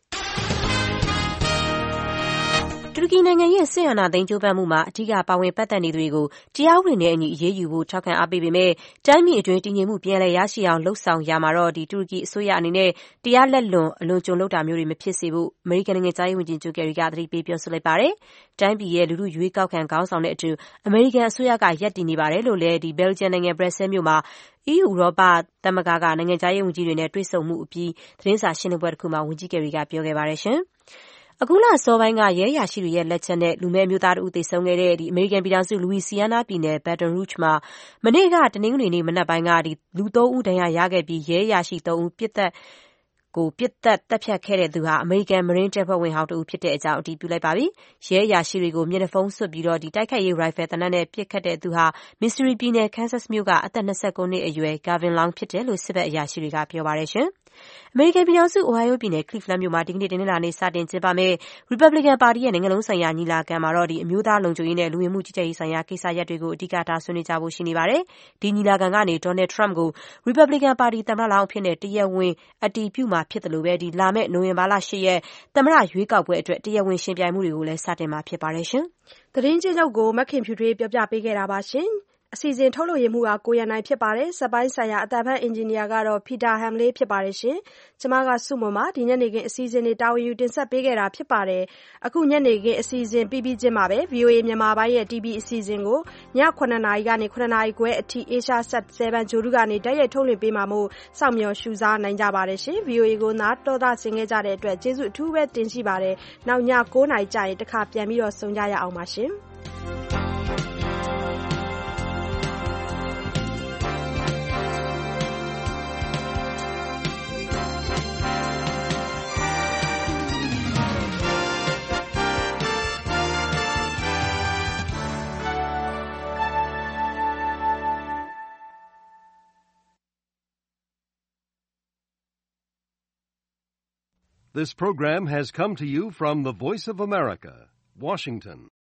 တူရကီနိုင်ငံရဲ့စစ်အာဏာသိမ်းကြိုးပမ်းမှုမှာအထူးပါဝင်ပတ်သက်နေသူတွေကိုတရားဥပဒေနဲ့အညီအရေးယူဖို့ထောက်ခံအားပေးပေမဲ့တိုင်းပြည်အတွင်းတည်ငြိမ်မှုပြန်လည်ရရှိအောင်လှုံ့ဆော်ရာမှာတော့ဒီတူရကီအစိုးရအနေနဲ့တရားလက်လွန်အလွန်ကြုံလုပ်တာမျိုးတွေမဖြစ်စေဖို့အမေရိကန်နိုင်ငံသားရေးဝန်ကြီးချုပ်ကယ်ရီကသတိပေးပြောဆိုလိုက်ပါတယ်။တိုင်းပြည်ရဲ့လူထုရွေးကောက်ခံခေါင်းဆောင်တဲ့အတူအမေရိကန်အစိုးရကရပ်တည်နေပါတယ်လို့လည်းဒီဘယ်လ်ဂျီယံနိုင်ငံဘရက်ဆဲမြို့မှာအီးယူဥရောပသမဂ္ဂကနိုင်ငံသားရေးဝန်ကြီးတွေနဲ့တွေ့ဆုံမှုအပြီးသတင်းစာရှင်းလင်းပွဲတစ်ခုမှာဝန်ကြီးကယ်ရီကပြောခဲ့ပါတယ်ရှင်။အခုလအစောပိုင်းကရဲအရာရှိတွေရဲ့လက်ချက်နဲ့လူမည်းအမျိုးသားတဦးသေဆုံးခဲ့တဲ့အမေရိကန်ပြည်ထောင်စုလူဝီစီယာနာပြည်နယ် Baton Rouge မှာမနေ့ကတနင်္ဂနွေနေ့မနက်ပိုင်းကလူသုံးဦးဒဏ်ရာရခဲ့ပြီးရဲအရာရှိသုံးဦးပစ်သတ်ကိုပစ်သက်တပ်ဖြတ်ခဲ့တဲ့သူဟာအမေရိကန်မရင်းတပ်ဖွဲ့ဝင်ဟောင်းတဦးဖြစ်တဲ့အကြောင်းအတည်ပြုလိုက်ပါပြီ။ရဲအရာရှိတွေကိုမျက်နှာဖုံးစွပ်ပြီးတော့ဒီတိုက်ခိုက်ရေးရိုင်ဖယ်သေနတ်နဲ့ပစ်ခတ်တဲ့သူဟာမစ္စရီပြည်နယ်ကန်ဆတ်မြို့ကအသက်၂၉နှစ်အရွယ် Gavin Long ဖြစ်တယ်လို့စစ်ဘက်အရာရှိတွေကပြောပါတယ်ရှင်။အမေရိကန်ပြည်ထောင်စုအိုဟိုင်းယိုပြည်နယ် Cleveland မြို့မှာဒီကနေ့တနင်္လာနေ့စတင်ကျင်းပမယ့် Republican ပါတီရဲ့နိုင်ငံလုံးဆိုင်ရာညီလာခံမှာတော့ဒီအမျိုးသားလုံခြုံရေးနဲ့လူဝင်မှုကြီးကြပ်ရေးဆိုင်ရာကိစ္စရပ်တွေကိုအဓိကထားဆွေးနွေးကြဖို့ရှိနေပါတယ်။ဒီညီလာခံကနေ Donald Trump ကို Republican ပါတီသမ္မတလောင်းအဖြစ်နဲ့တရားဝင်အတည်ပြုမှာဖြစ်တယ်လို့ပဲဒီလာမယ့်နိုဝင်ဘာလ၈ရက်သမ္မတရွေးကောက်ပွဲအတွက်တရားဝင်ရှင်ပြိုင်မှုတွေကိုလည်းစတင်မှာဖြစ်ပါတယ်ရှင်။သတင်းချင်းချုပ်ကိုမခင်ဖြူထွေးပြောပြပေးခဲ့တာပါရှင်။အစီအစဉ်ထုတ်လုပ်ရမှုကကိုရန်နိုင်ဖြစ်ပါတယ်။စက်ပိုင်းဆိုင်ရာအသံဖတ်အင်ဂျင်နီယာကတော့ Peter Hamley ဖြစ်ပါတယ်ရှင်။ကျွန်မကစုမွန်ပါဒီညနေခင်းအစီအစဉ်တွေတာဝန်ယူတင်ဆက်ပေးခဲ့တာဖြစ်ပါတယ်။အခုညနေခင်းအစီအစဉ်ပြီးပြီးချင်းမှာပဲ ဗီအိုအေ မြန်မာပိုင်းရဲ့ တီဗီ အစီအစဉ်ကိုညခုနှစ်နာရီကနေခုနှစ်နာရီခွဲအထိ Asia Sat 7 ဂြိုလ်တုကနေတိုက်ရိုက်ထုတ်လွှင့်ပေးမှာမို့စောင့်မျှော်ရှုစားနိုင်ကြပါတယ်ရှင်။ ဗီအိုအေ ကိုနားတော်သားဆင်ခဲ့ကြတဲ့အတွက်ကျေးဇူးအထူးပဲတင်ရှိပါတယ်။နောက်ည၉နာရီကြာရင်တစ်ခါပြန်ပြီးတော့ဆုံကြရအောင်ပါရှင်။ This program has come to you from the Voice of America, Washington.